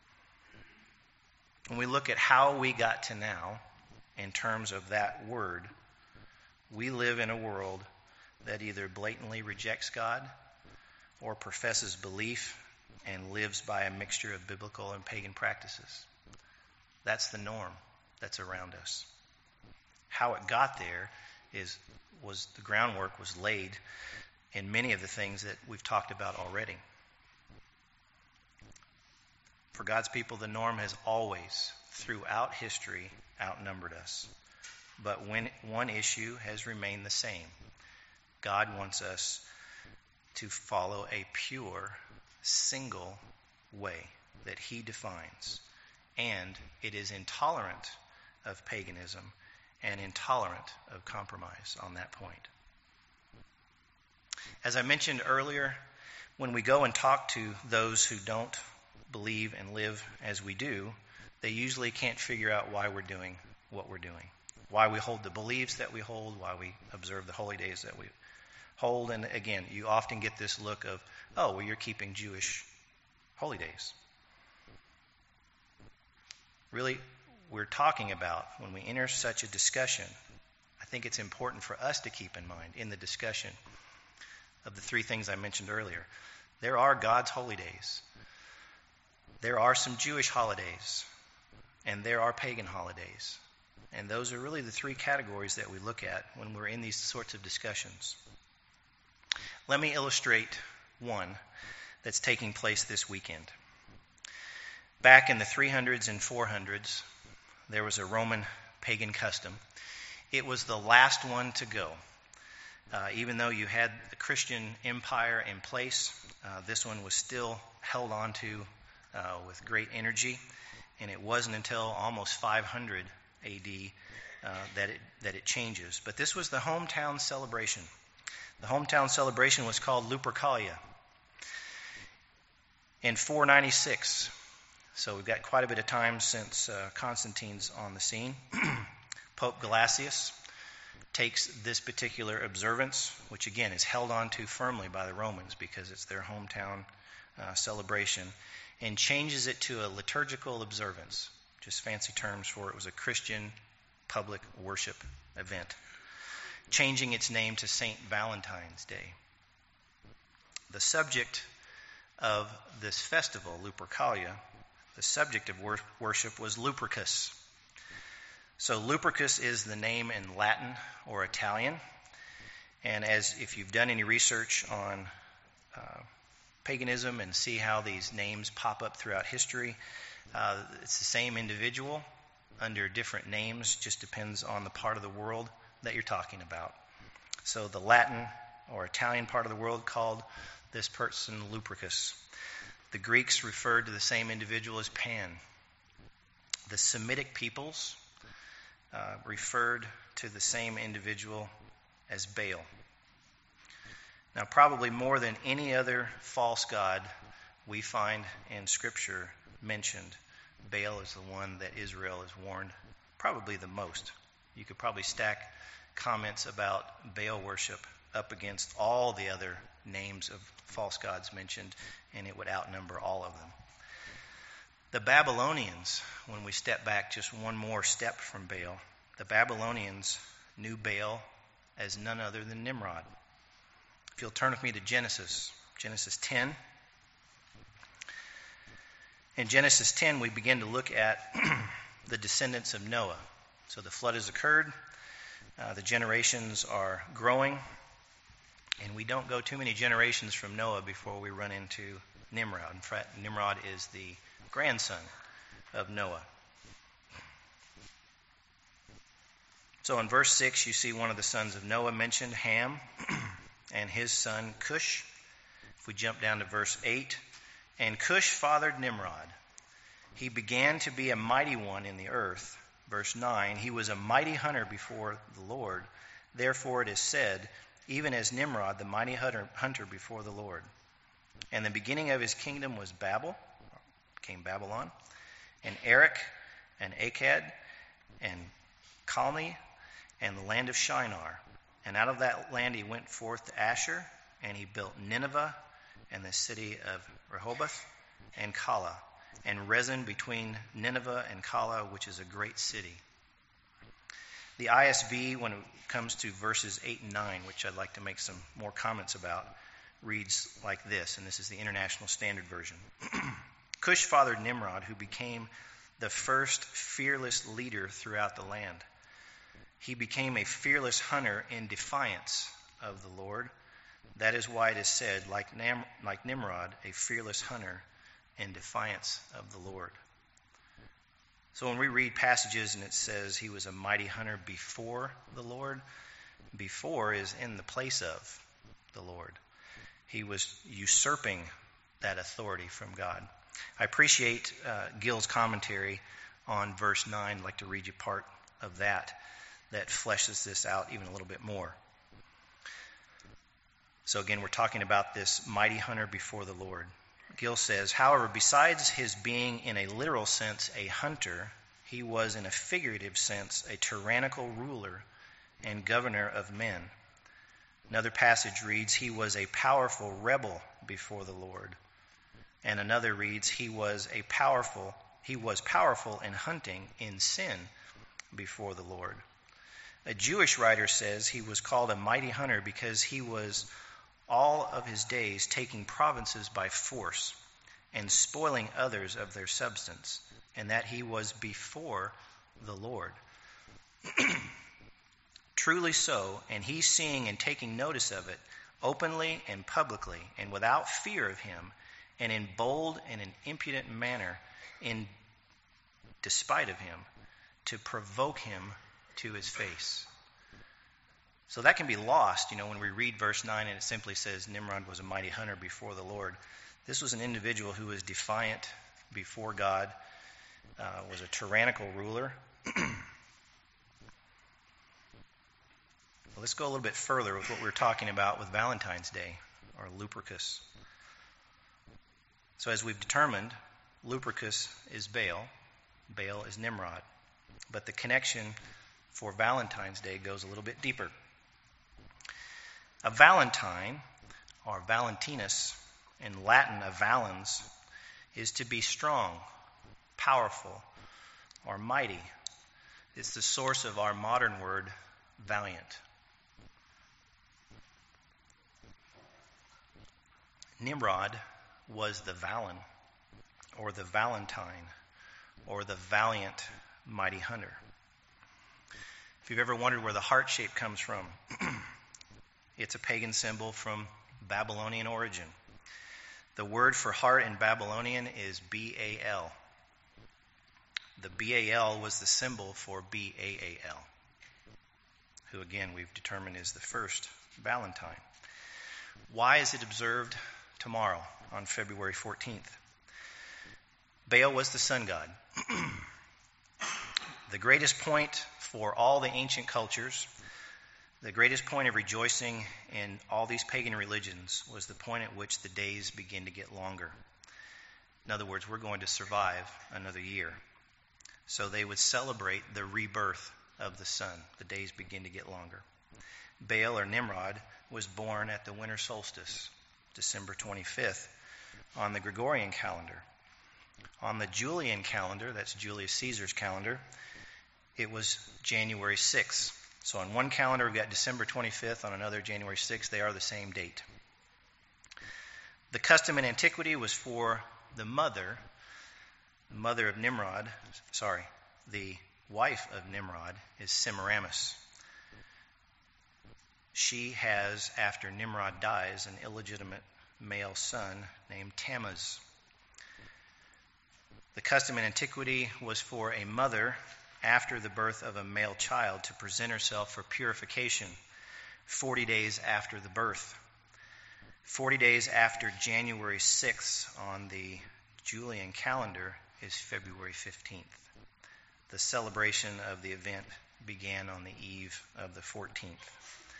When we look at how we got to now in terms of that word, we live in a world that either blatantly rejects God or professes belief and lives by a mixture of biblical and pagan practices. That's the norm that's around us. How it got there is was the groundwork was laid in many of the things that we've talked about already. For God's people, the norm has always, throughout history, outnumbered us. But when one issue has remained the same, God wants us to follow a pure, single way that he defines. And it is intolerant of paganism and intolerant of compromise on that point. As I mentioned earlier, when we go and talk to those who don't believe and live as we do, they usually can't figure out why we're doing what we're doing, why we hold the beliefs that we hold, why we observe the holy days that we hold. And again, you often get this look of, oh, well, you're keeping Jewish holy days. Really, we're talking about, when we enter such a discussion, I think it's important for us to keep in mind in the discussion of the three things I mentioned earlier. There are God's holy days. There are some Jewish holidays. And there are pagan holidays. And those are really the three categories that we look at when we're in these sorts of discussions. Let me illustrate one that's taking place this weekend. Back in the three hundreds and four hundreds, there was a Roman pagan custom. It was the last one to go. Uh, even though you had the Christian empire in place, uh, this one was still held on to uh, with great energy. And it wasn't until almost five hundred A D uh, that it that it changes. But this was the hometown celebration. The hometown celebration was called Lupercalia. In four ninety-six, so we've got quite a bit of time since uh, Constantine's on the scene, Pope Gelasius takes this particular observance, which again is held on to firmly by the Romans because it's their hometown uh, celebration, and changes it to a liturgical observance, just fancy terms for it was a Christian public worship event, changing its name to Saint Valentine's Day. The subject of this festival, Lupercalia, the subject of wor- worship was Lupercus. So Lupercus is the name in Latin or Italian, and as if you've done any research on uh, paganism and see how these names pop up throughout history, uh, it's the same individual under different names, just depends on the part of the world that you're talking about. So the Latin or Italian part of the world called this person Lupercus. The Greeks referred to the same individual as Pan. The Semitic peoples uh, referred to the same individual as Baal. Now, probably more than any other false god we find in Scripture mentioned, Baal is the one that Israel is warned probably the most. You could probably stack comments about Baal worship up against all the other names of false gods mentioned, and it would outnumber all of them. The Babylonians, when we step back just one more step from Baal, the Babylonians knew Baal as none other than Nimrod. If you'll turn with me to Genesis, Genesis ten. In Genesis ten, we begin to look at the descendants of Noah. So the flood has occurred, uh, the generations are growing, and we don't go too many generations from Noah before we run into Nimrod. In fact, Nimrod is the grandson of Noah. So in verse six, you see one of the sons of Noah mentioned, Ham, and his son Cush. If we jump down to verse eight, and Cush fathered Nimrod. He began to be a mighty one in the earth. Verse nine, he was a mighty hunter before the Lord. Therefore it is said, even as Nimrod, the mighty hunter, hunter before the Lord. And the beginning of his kingdom was Babel, came Babylon, and Erech, and Akkad, and Calneh, and the land of Shinar. And out of that land he went forth to Asher, and he built Nineveh, and the city of Rehoboth, and Calah, and Rezin between Nineveh and Calah, which is a great city. The I S V, when it comes to verses eight and nine, which I'd like to make some more comments about, reads like this, and this is the International Standard Version. Cush fathered Nimrod, who became the first fearless leader throughout the land. He became a fearless hunter in defiance of the Lord. That is why it is said, like, Nam- like Nimrod, a fearless hunter in defiance of the Lord. So when we read passages and it says he was a mighty hunter before the Lord, before is in the place of the Lord. He was usurping that authority from God. I appreciate uh, Gill's commentary on verse nine. I'd like to read you part of that that fleshes this out even a little bit more. So again, we're talking about this mighty hunter before the Lord. Gill says, however, besides his being in a literal sense a hunter, he was in a figurative sense a tyrannical ruler and governor of men. Another passage reads, he was a powerful rebel before the Lord. And another reads, he was a powerful, he was powerful in hunting in sin before the Lord. A Jewish writer says he was called a mighty hunter because he was all of his days taking provinces by force and spoiling others of their substance, and that he was before the Lord. Truly so, and he seeing and taking notice of it, openly and publicly, and without fear of him, and in bold and an impudent manner, in despite of him, to provoke him to his face. So that can be lost, you know, when we read verse nine and it simply says Nimrod was a mighty hunter before the Lord. This was an individual who was defiant before God, uh, was a tyrannical ruler. Well, let's go a little bit further with what we were talking about with Valentine's Day, or Lupercus. So as we've determined, Lupercus is Baal, Baal is Nimrod. But the connection for Valentine's Day goes a little bit deeper. A Valentine, or Valentinus, in Latin, a valens, is to be strong, powerful, or mighty. It's the source of our modern word, valiant. Nimrod was the Valen, or the Valentine, or the valiant mighty hunter. If you've ever wondered where the heart shape comes from, it's a pagan symbol from Babylonian origin. The word for heart in Babylonian is B A L. The B A L was the symbol for B A A L, who again we've determined is the first Valentine. Why is it observed tomorrow on February fourteenth? Baal was the sun god. The greatest point for all the ancient cultures, the greatest point of rejoicing in all these pagan religions was the point at which the days begin to get longer. In other words, we're going to survive another year. So they would celebrate the rebirth of the sun. The days begin to get longer. Baal, or Nimrod, was born at the winter solstice, December twenty-fifth, on the Gregorian calendar. On the Julian calendar, that's Julius Caesar's calendar, it was January sixth. So on one calendar we've got December twenty-fifth, on another January sixth. They are the same date. The custom in antiquity was for the mother, the mother of Nimrod, sorry, the wife of Nimrod is Semiramis. She has, after Nimrod dies, an illegitimate male son named Tammuz. The custom in antiquity was for a mother, after the birth of a male child, to present herself for purification forty days after the birth. forty days after January sixth on the Julian calendar is February fifteenth. The celebration of the event began on the eve of the fourteenth.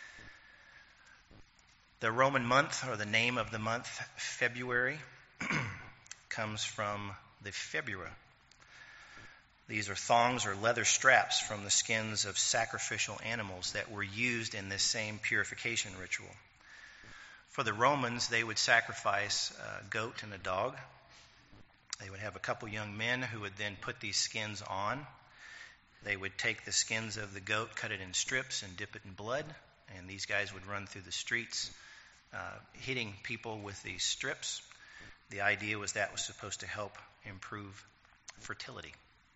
The Roman month, or the name of the month, February, comes from the febura. These are thongs or leather straps from the skins of sacrificial animals that were used in this same purification ritual. For the Romans, they would sacrifice a goat and a dog. They would have a couple young men who would then put these skins on. They would take the skins of the goat, cut it in strips, and dip it in blood. And these guys would run through the streets, uh, hitting people with these strips. The idea was that was supposed to help improve fertility.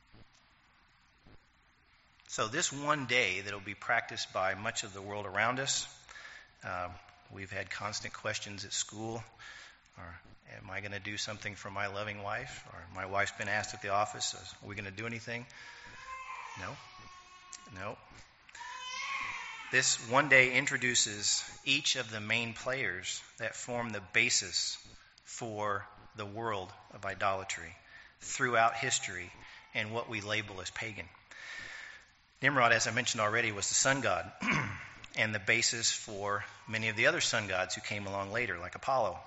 So this one day that will be practiced by much of the world around us, uh, we've had constant questions at school. Or, am I going to do something for my loving wife? Or my wife's been asked at the office, are we going to do anything? No. No. This one day introduces each of the main players that form the basis for the world of idolatry throughout history and what we label as pagan. Nimrod, as I mentioned already, was the sun god and the basis for many of the other sun gods who came along later, like Apollo.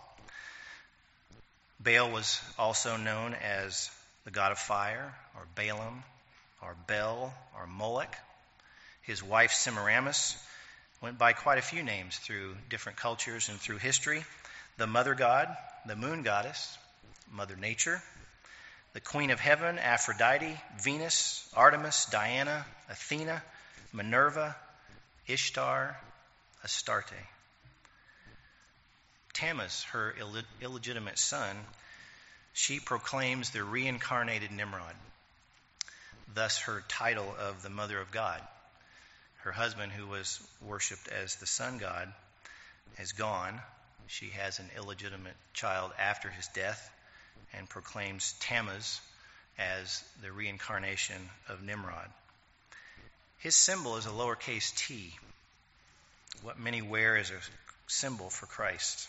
Baal was also known as the god of fire, or Balaam, or Bel, or Moloch. His wife Semiramis went by quite a few names through different cultures and through history. The mother god, the moon goddess, Mother Nature, the queen of heaven, Aphrodite, Venus, Artemis, Diana, Athena, Minerva, Ishtar, Astarte. Tammuz, her Ill- illegitimate son, she proclaims the reincarnated Nimrod, thus her title of the Mother of God. Her husband, who was worshipped as the sun god, is gone. She has an illegitimate child after his death and proclaims Tammuz as the reincarnation of Nimrod. His symbol is a lowercase t. What many wear is a symbol for Christ.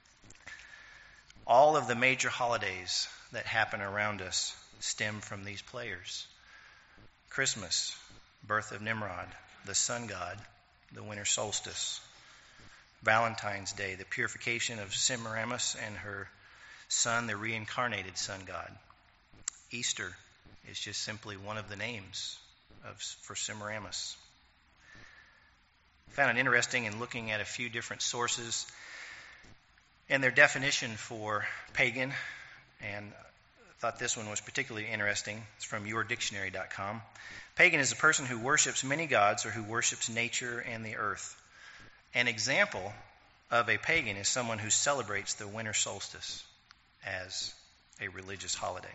All of the major holidays that happen around us stem from these players. Christmas, birth of Nimrod, the sun god, the winter solstice. Valentine's Day, the purification of Semiramis and her son, the reincarnated sun god. Easter is just simply one of the names of, for Semiramis. I found it interesting in looking at a few different sources and their definition for pagan, and thought this one was particularly interesting. It's from your dictionary dot com. Pagan is a person who worships many gods or who worships nature and the earth. An example of a pagan is someone who celebrates the winter solstice as a religious holiday.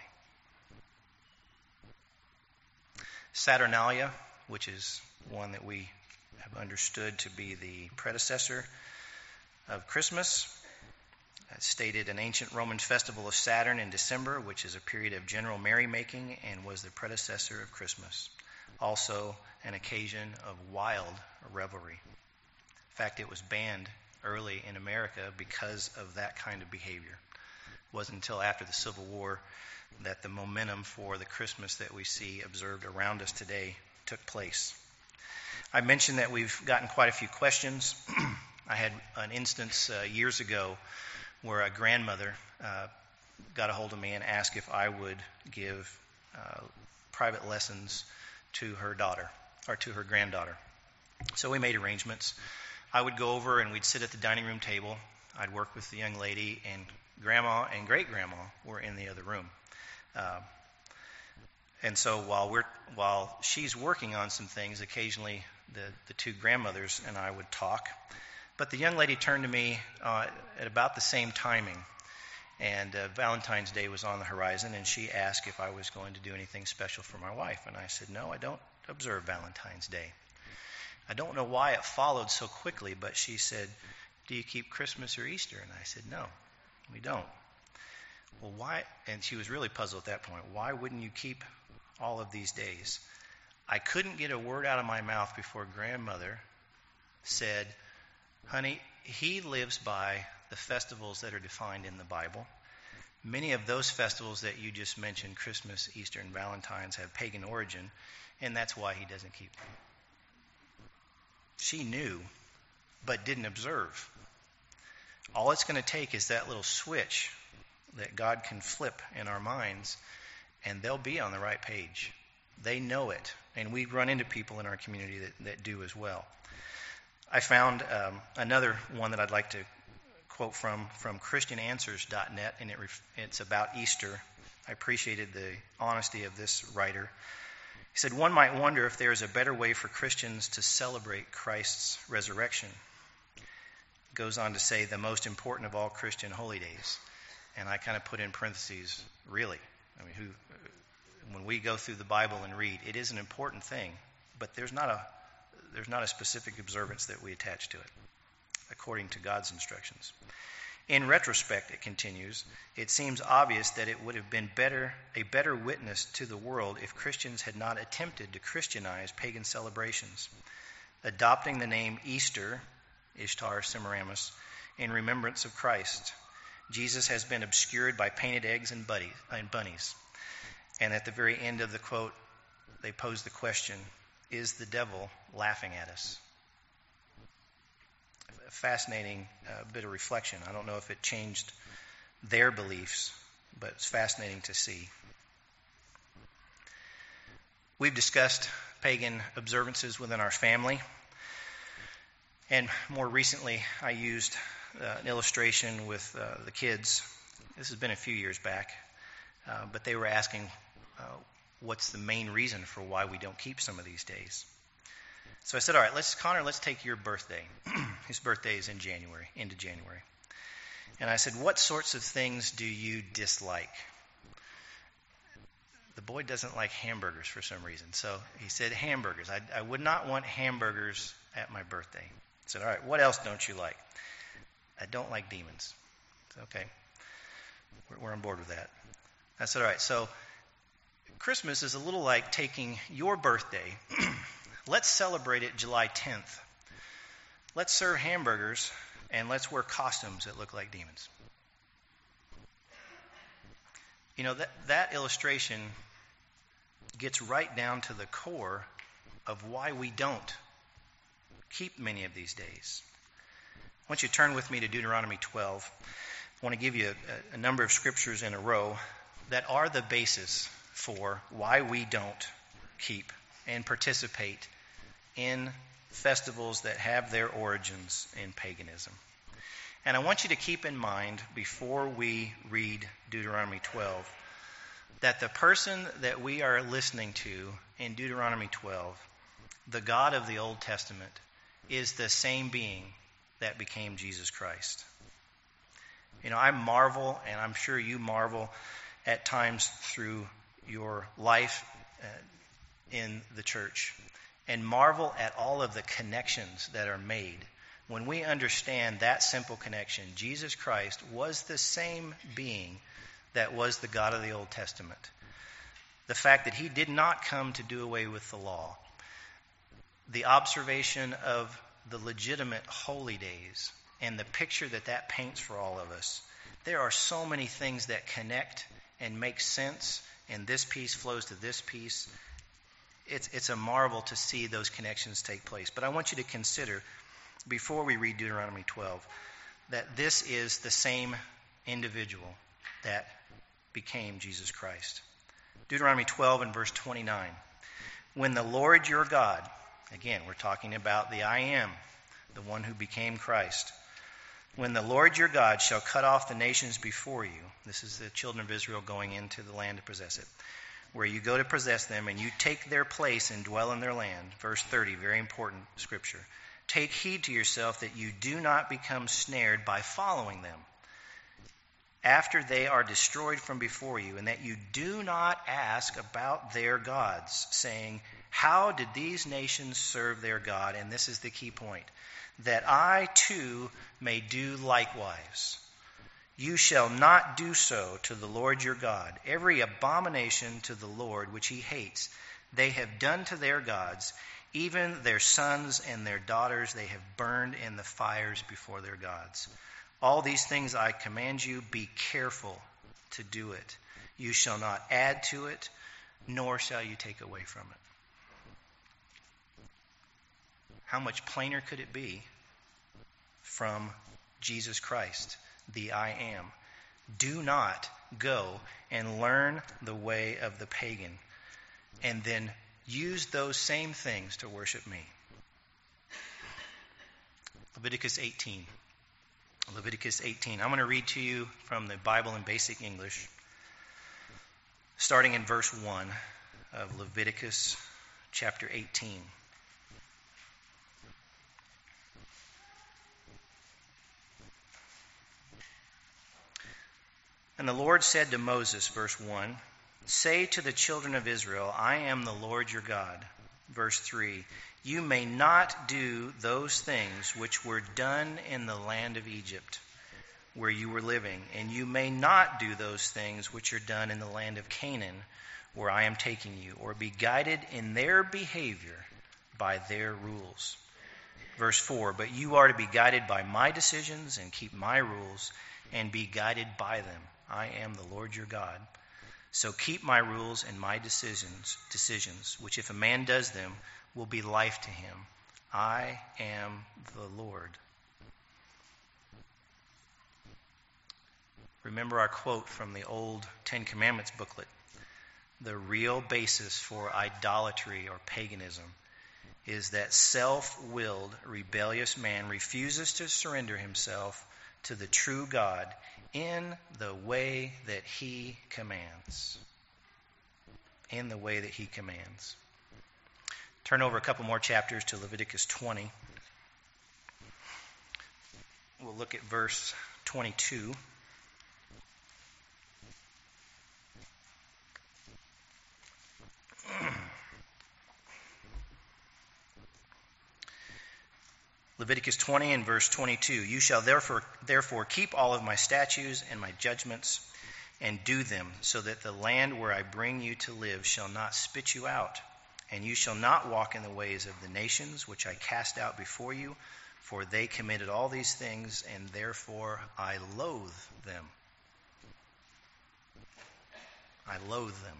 Saturnalia, which is one that we have understood to be the predecessor of Christmas, stated an ancient Roman festival of Saturn in December, which is a period of general merrymaking and was the predecessor of Christmas. Also an occasion of wild revelry. In fact, it was banned early in America because of that kind of behavior. It wasn't until after the Civil War that the momentum for the Christmas that we see observed around us today took place. I mentioned that we've gotten quite a few questions. I had an instance uh, years ago where a grandmother uh, got a hold of me and asked if I would give uh, private lessons to her daughter, or to her granddaughter. So we made arrangements. I would go over and we'd sit at the dining room table. I'd work with the young lady, and grandma and great-grandma were in the other room. Uh, and so while we're while she's working on some things, occasionally the, the two grandmothers and I would talk. But the young lady turned to me uh, at about the same timing, and uh, Valentine's Day was on the horizon, and she asked if I was going to do anything special for my wife. And I said, no, I don't observe Valentine's Day. I don't know why it followed so quickly, but she said, do you keep Christmas or Easter? And I said, no, we don't. Well, why? And she was really puzzled at that point. Why wouldn't you keep all of these days? I couldn't get a word out of my mouth before grandmother said, honey, he lives by the festivals that are defined in the Bible. Many of those festivals that you just mentioned, Christmas, Easter, and Valentine's, have pagan origin, and that's why he doesn't keep them. She knew, but didn't observe. All it's going to take is that little switch that God can flip in our minds, and they'll be on the right page. They know it, and we run into people in our community that, that do as well. I found um, another one that I'd like to quote from, from Christian Answers dot net, and it ref- it's about Easter. I appreciated the honesty of this writer. He said, one might wonder if there is a better way for Christians to celebrate Christ's resurrection. He goes on to say, the most important of all Christian holy days. And I kind of put in parentheses, really. I mean, who, when we go through the Bible and read, it is an important thing, but there's not a there's not a specific observance that we attach to it, according to God's instructions. In retrospect, it continues, it seems obvious that it would have been better a better witness to the world if Christians had not attempted to Christianize pagan celebrations, adopting the name Easter, Ishtar, Semiramis, in remembrance of Christ. Jesus has been obscured by painted eggs and bunnies. And at the very end of the quote, they pose the question, is the devil laughing at us? A fascinating uh, bit of reflection. I don't know if it changed their beliefs, but it's fascinating to see. We've discussed pagan observances within our family. And more recently, I used uh, an illustration with uh, the kids. This has been a few years back. Uh, but they were asking, uh, what's the main reason for why we don't keep some of these days? So I said, all right, let's, Connor, let's take your birthday. His birthday is in January, into January. And I said, what sorts of things do you dislike? the boy doesn't like hamburgers for some reason. So he said hamburgers. I, I would not want hamburgers at my birthday. I said, all right, what else don't you like? I don't like demons. I said, okay, we're, we're on board with that. I said, all right, so Christmas is a little like taking your birthday. Let's celebrate it July tenth. Let's serve hamburgers and let's wear costumes that look like demons. You know, that, that illustration gets right down to the core of why we don't keep many of these days. I want you to turn with me to Deuteronomy twelve. I want to give you a, a number of scriptures in a row that are the basis for why we don't keep and participate in festivals that have their origins in paganism. And I want you to keep in mind, before we read Deuteronomy twelve, that the person that we are listening to in Deuteronomy twelve, the God of the Old Testament, is the same being that became Jesus Christ. You know, I marvel, and I'm sure you marvel at times through your life uh, in the church, and marvel at all of the connections that are made when we understand that simple connection. Jesus Christ was the same being that was the God of the Old Testament. The fact that he did not come to do away with the law, the observation of the legitimate holy days, and the picture that that paints for all of us. There are so many things that connect and make sense, and this piece flows to this piece. It's, it's a marvel to see those connections take place. But I want you to consider, before we read Deuteronomy twelve, that this is the same individual that became Jesus Christ. Deuteronomy twelve and verse twenty-nine. When the Lord your God, again, we're talking about the I Am, the one who became Christ. When the Lord your God shall cut off the nations before you, this is the children of Israel going into the land to possess it, where you go to possess them, and you take their place and dwell in their land. Verse thirty, very important scripture. Take heed to yourself that you do not become snared by following them after they are destroyed from before you, and that you do not ask about their gods, saying, how did these nations serve their God? And this is the key point, that I too may do likewise. You shall not do so to the Lord your God. Every abomination to the Lord which he hates, they have done to their gods, even their sons and their daughters they have burned in the fires before their gods. All these things I command you, be careful to do it. You shall not add to it, nor shall you take away from it. How much plainer could it be from Jesus Christ, the I Am? Do not go and learn the way of the pagan and then use those same things to worship me. Leviticus eighteen. Leviticus eighteen. I'm going to read to you from the Bible in Basic English, starting in verse one of Leviticus chapter eighteen. And the Lord said to Moses, verse one, say to the children of Israel, I am the Lord your God. Verse three, you may not do those things which were done in the land of Egypt, where you were living, and you may not do those things which are done in the land of Canaan, where I am taking you, or be guided in their behavior by their rules. Verse four, but you are to be guided by my decisions and keep my rules and be guided by them. I am the Lord your God. So keep my rules and my decisions, decisions, which if a man does them, will be life to him. I am the Lord. Remember our quote from the old Ten Commandments booklet. The real basis for idolatry or paganism is that self-willed, rebellious man refuses to surrender himself to the true God in the way that he commands. In the way that he commands. Turn over a couple more chapters to Leviticus twenty. We'll look at verse twenty-two. Leviticus twenty and verse twenty-two, you shall therefore, therefore keep all of my statutes and my judgments and do them, so that the land where I bring you to live shall not spit you out, and you shall not walk in the ways of the nations which I cast out before you, for they committed all these things, and therefore I loathe them. I loathe them.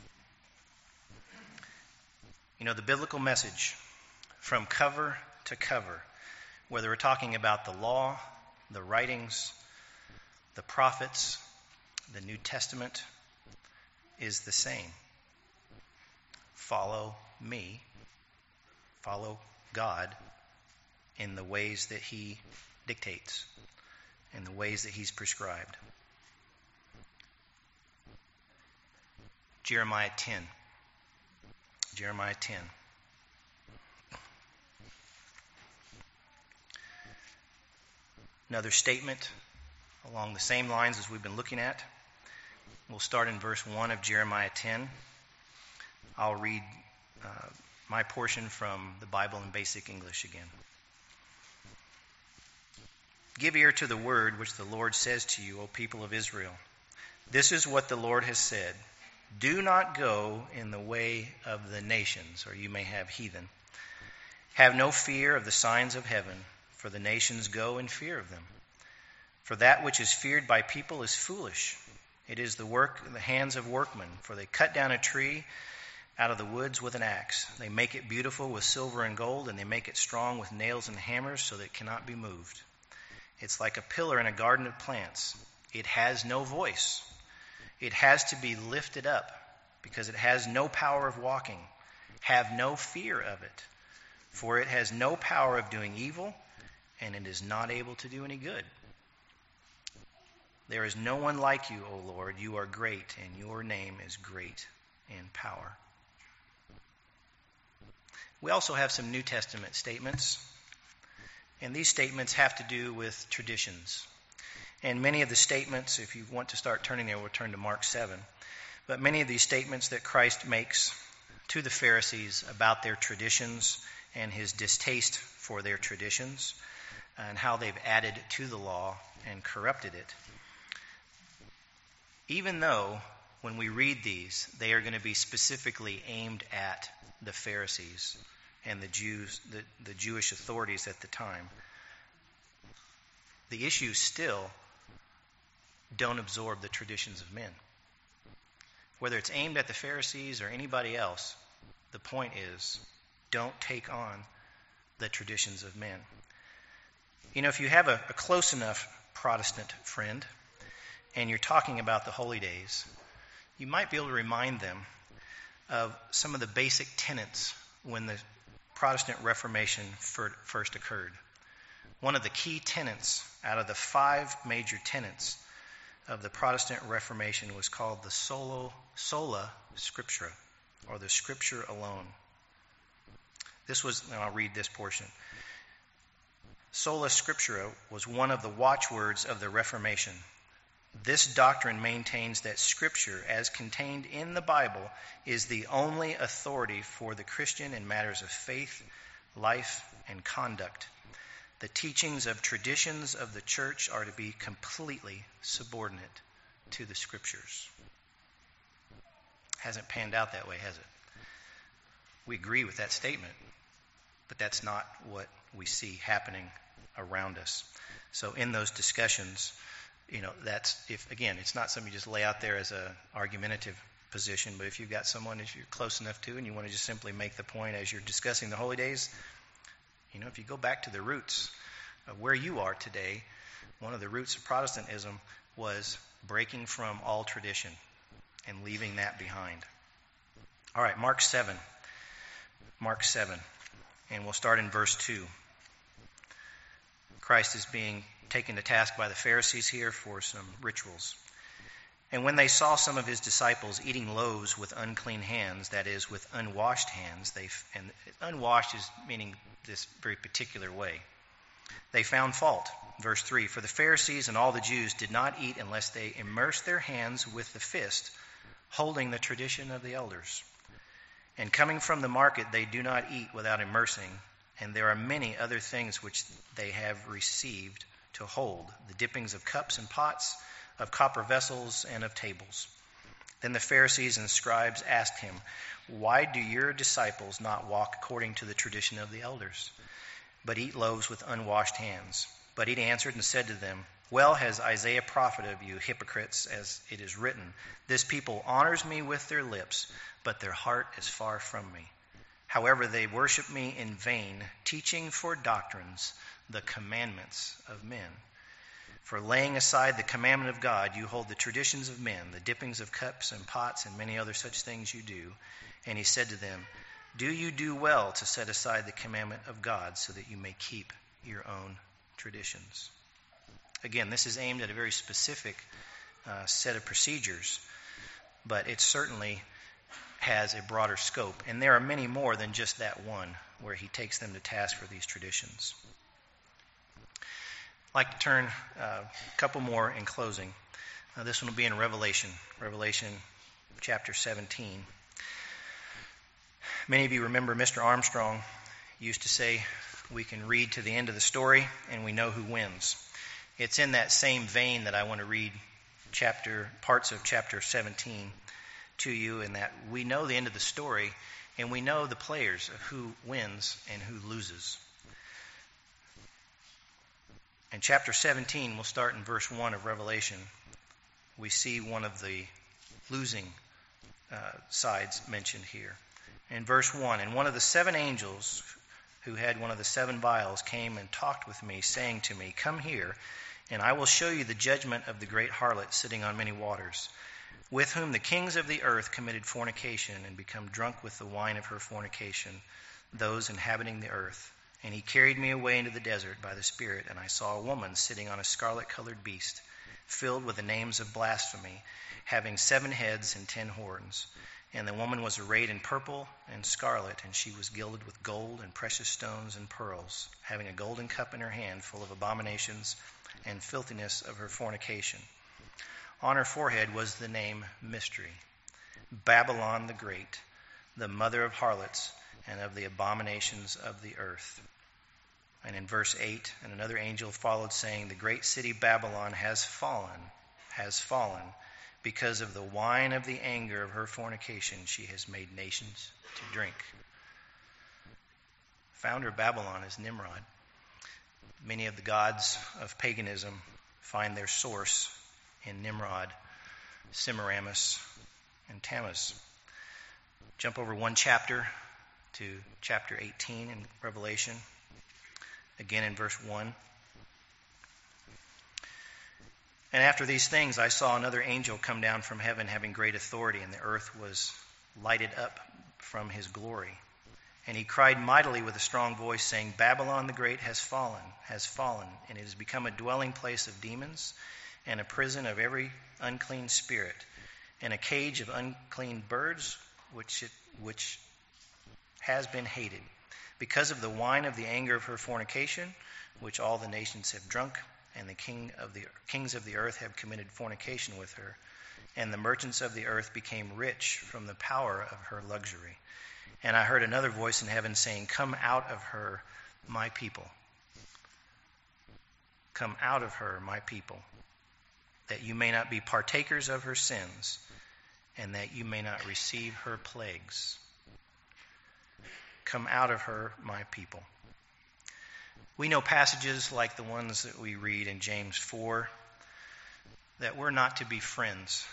You know, the biblical message from cover to cover, whether we're talking about the law, the writings, the prophets, the New Testament, is the same. Follow me, follow God in the ways that he dictates, in the ways that he's prescribed. Jeremiah ten. Jeremiah ten. Another statement along the same lines as we've been looking at. We'll start in verse one of Jeremiah ten. I'll read uh, my portion from the Bible in Basic English again. Give ear to the word which the Lord says to you, O people of Israel. This is what the Lord has said. Do not go in the way of the nations, or you may have heathen. Have no fear of the signs of heaven, for the nations go in fear of them. For that which is feared by people is foolish. It is the work in the hands of workmen, for they cut down a tree out of the woods with an axe. They make it beautiful with silver and gold, and they make it strong with nails and hammers so that it cannot be moved. It's like a pillar in a garden of plants. It has no voice. It has to be lifted up because it has no power of walking. Have no fear of it, for it has no power of doing evil, and it is not able to do any good. There is no one like you, O Lord. You are great, and your name is great in power. We also have some New Testament statements, and these statements have to do with traditions. And many of the statements, if you want to start turning there, we'll turn to Mark seven. But many of these statements that Christ makes to the Pharisees about their traditions and his distaste for their traditions and how they've added to the law and corrupted it. Even though when we read these, they are going to be specifically aimed at the Pharisees and the Jews, the, the Jewish authorities at the time, the issues still don't absorb the traditions of men. Whether it's aimed at the Pharisees or anybody else, the point is, don't take on the traditions of men. You know, if you have a, a close enough Protestant friend and you're talking about the holy days, you might be able to remind them of some of the basic tenets when the Protestant Reformation first occurred. One of the key tenets out of the five major tenets of the Protestant Reformation was called the solo, sola scriptura, or the scripture alone. This was, and I'll read this portion. Sola scriptura was one of the watchwords of the Reformation. This doctrine maintains that Scripture, as contained in the Bible, is the only authority for the Christian in matters of faith, life, and conduct. The teachings of traditions of the church are to be completely subordinate to the Scriptures. Hasn't panned out that way, has it? We agree with that statement, but that's not what we see happening around us. So in those discussions, you know, that's, if again, it's not something you just lay out there as a argumentative position, but if you've got someone that you're close enough to and you want to just simply make the point as you're discussing the holy days, you know, if you go back to the roots of where you are today, one of the roots of Protestantism was breaking from all tradition and leaving that behind. All right, Mark seven. Mark seven. And we'll start in verse two. Christ is being taken to task by the Pharisees here for some rituals. And when they saw some of his disciples eating loaves with unclean hands, that is, with unwashed hands, they and unwashed is meaning this very particular way, they found fault. Verse three, for the Pharisees and all the Jews did not eat unless they immersed their hands with the fist, holding the tradition of the elders. And coming from the market, they do not eat without immersing, And there are many other things which they have received to hold, the dippings of cups and pots, of copper vessels, and of tables. Then the Pharisees and scribes asked him, "Why do your disciples not walk according to the tradition of the elders, but eat loaves with unwashed hands?" But he answered and said to them, "Well has Isaiah prophesied of you hypocrites, as it is written, 'This people honors me with their lips, but their heart is far from me. However, they worship me in vain, teaching for doctrines the commandments of men. For laying aside the commandment of God, you hold the traditions of men, the dippings of cups and pots, and many other such things you do.' And he said to them, 'Do you do well to set aside the commandment of God so that you may keep your own traditions?'" Again, this is aimed at a very specific uh, set of procedures, but it certainly has a broader scope. And there are many more than just that one where he takes them to task for these traditions. I'd like to turn uh, a couple more in closing. Uh, this one will be in Revelation, Revelation chapter seventeen. Many of you remember Mister Armstrong used to say, "We can read to the end of the story and we know who wins." It's in that same vein that I want to read chapter parts of chapter seventeen to you, in that we know the end of the story and we know the players of who wins and who loses. In chapter seventeen, we'll start in verse one of Revelation. We see one of the losing uh, sides mentioned here. In verse one, "And one of the seven angels who had one of the seven vials came and talked with me, saying to me, 'Come here, and I will show you the judgment of the great harlot sitting on many waters, with whom the kings of the earth committed fornication and become drunk with the wine of her fornication, those inhabiting the earth. And he carried me away into the desert by the Spirit, and I saw a woman sitting on a scarlet-colored beast, filled with the names of blasphemy, having seven heads and ten horns. And the woman was arrayed in purple and scarlet, and she was gilded with gold and precious stones and pearls, having a golden cup in her hand full of abominations and filthiness of her fornication. On her forehead was the name Mystery, Babylon the Great, the mother of harlots and of the abominations of the earth." And in verse eight, "And another angel followed, saying, 'The great city Babylon has fallen, has fallen, because of the wine of the anger of her fornication she has made nations to drink.'" Founder of Babylon is Nimrod. Many of the gods of paganism find their source in Nimrod, Semiramis, and Tammuz. Jump over one chapter to chapter eighteen in Revelation, again in verse one. "And after these things I saw another angel come down from heaven, having great authority, and the earth was lighted up from his glory. And he cried mightily with a strong voice, saying, 'Babylon the Great has fallen, has fallen, and it has become a dwelling place of demons, and a prison of every unclean spirit, and a cage of unclean birds, which it, which has been hated, because of the wine of the anger of her fornication, which all the nations have drunk, and the king of the kings of the earth have committed fornication with her, and the merchants of the earth became rich from the power of her luxury. And I heard another voice in heaven saying, Come out of her, my people. Come out of her, my people, that you may not be partakers of her sins, and that you may not receive her plagues. Come out of her, my people." We know passages like the ones that we read in James four, that we're not to be friends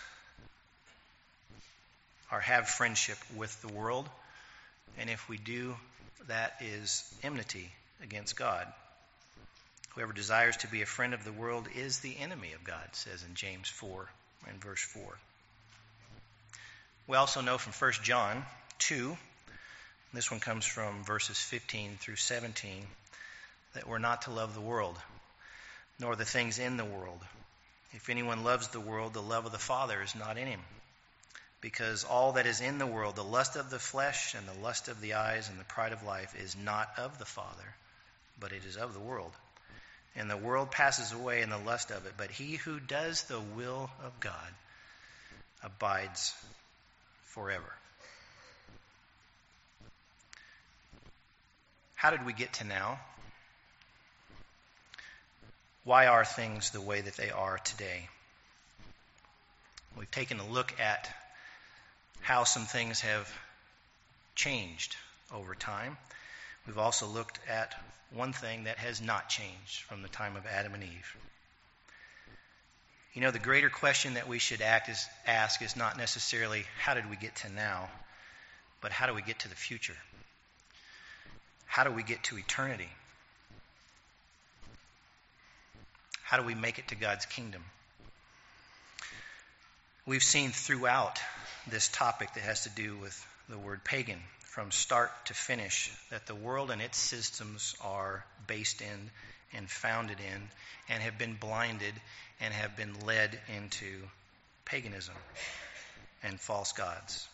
or have friendship with the world. And if we do, that is enmity against God. Whoever desires to be a friend of the world is the enemy of God, says in James four and verse four. We also know from First John two, this one comes from verses fifteen through seventeen, that we're not to love the world, nor the things in the world. If anyone loves the world, the love of the Father is not in him. Because all that is in the world, the lust of the flesh and the lust of the eyes and the pride of life, is not of the Father, but it is of the world. And the world passes away in the lust of it, but he who does the will of God abides forever. How did we get to now? Why are things the way that they are today? We've taken a look at how some things have changed over time. We've also looked at one thing that has not changed from the time of Adam and Eve. You know, the greater question that we should act is, ask is not necessarily how did we get to now, but how do we get to the future? How do we get to eternity? How do we make it to God's kingdom? We've seen throughout this topic that has to do with the word pagan, from start to finish, that the world and its systems are based in and founded in and have been blinded and have been led into paganism and false gods.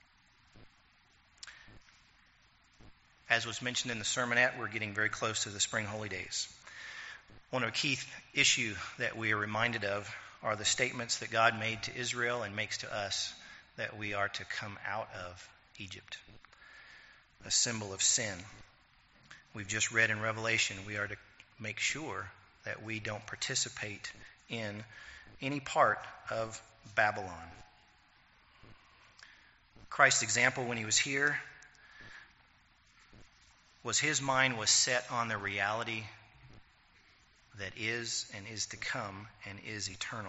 As was mentioned in the sermonette, we're getting very close to the spring holy days. One of the key th- issue that we are reminded of are the statements that God made to Israel and makes to us that we are to come out of Egypt, a symbol of sin. We've just read in Revelation we are to make sure that we don't participate in any part of Babylon. Christ's example when he was here was his mind was set on the reality that is and is to come and is eternal.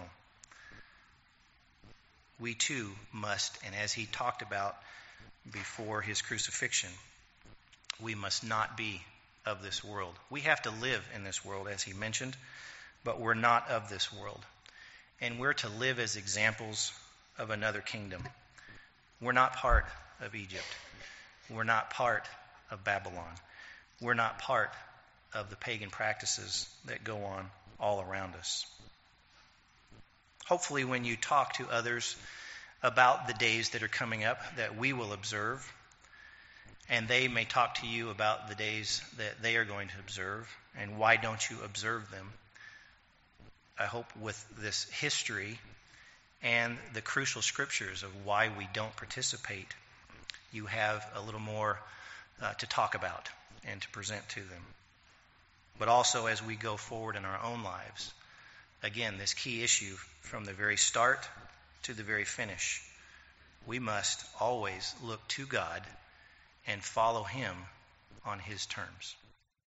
We too must, and as he talked about before his crucifixion, we must not be of this world. We have to live in this world, as he mentioned, but we're not of this world. And we're to live as examples of another kingdom. We're not part of Egypt. We're not part of Babylon. We're not part of the pagan practices that go on all around us. Hopefully, when you talk to others about the days that are coming up that we will observe, and they may talk to you about the days that they are going to observe, and why don't you observe them, I hope with this history and the crucial scriptures of why we don't participate, you have a little more uh, to talk about and to present to them. But also as we go forward in our own lives, again, this key issue from the very start to the very finish, we must always look to God and follow him on his terms.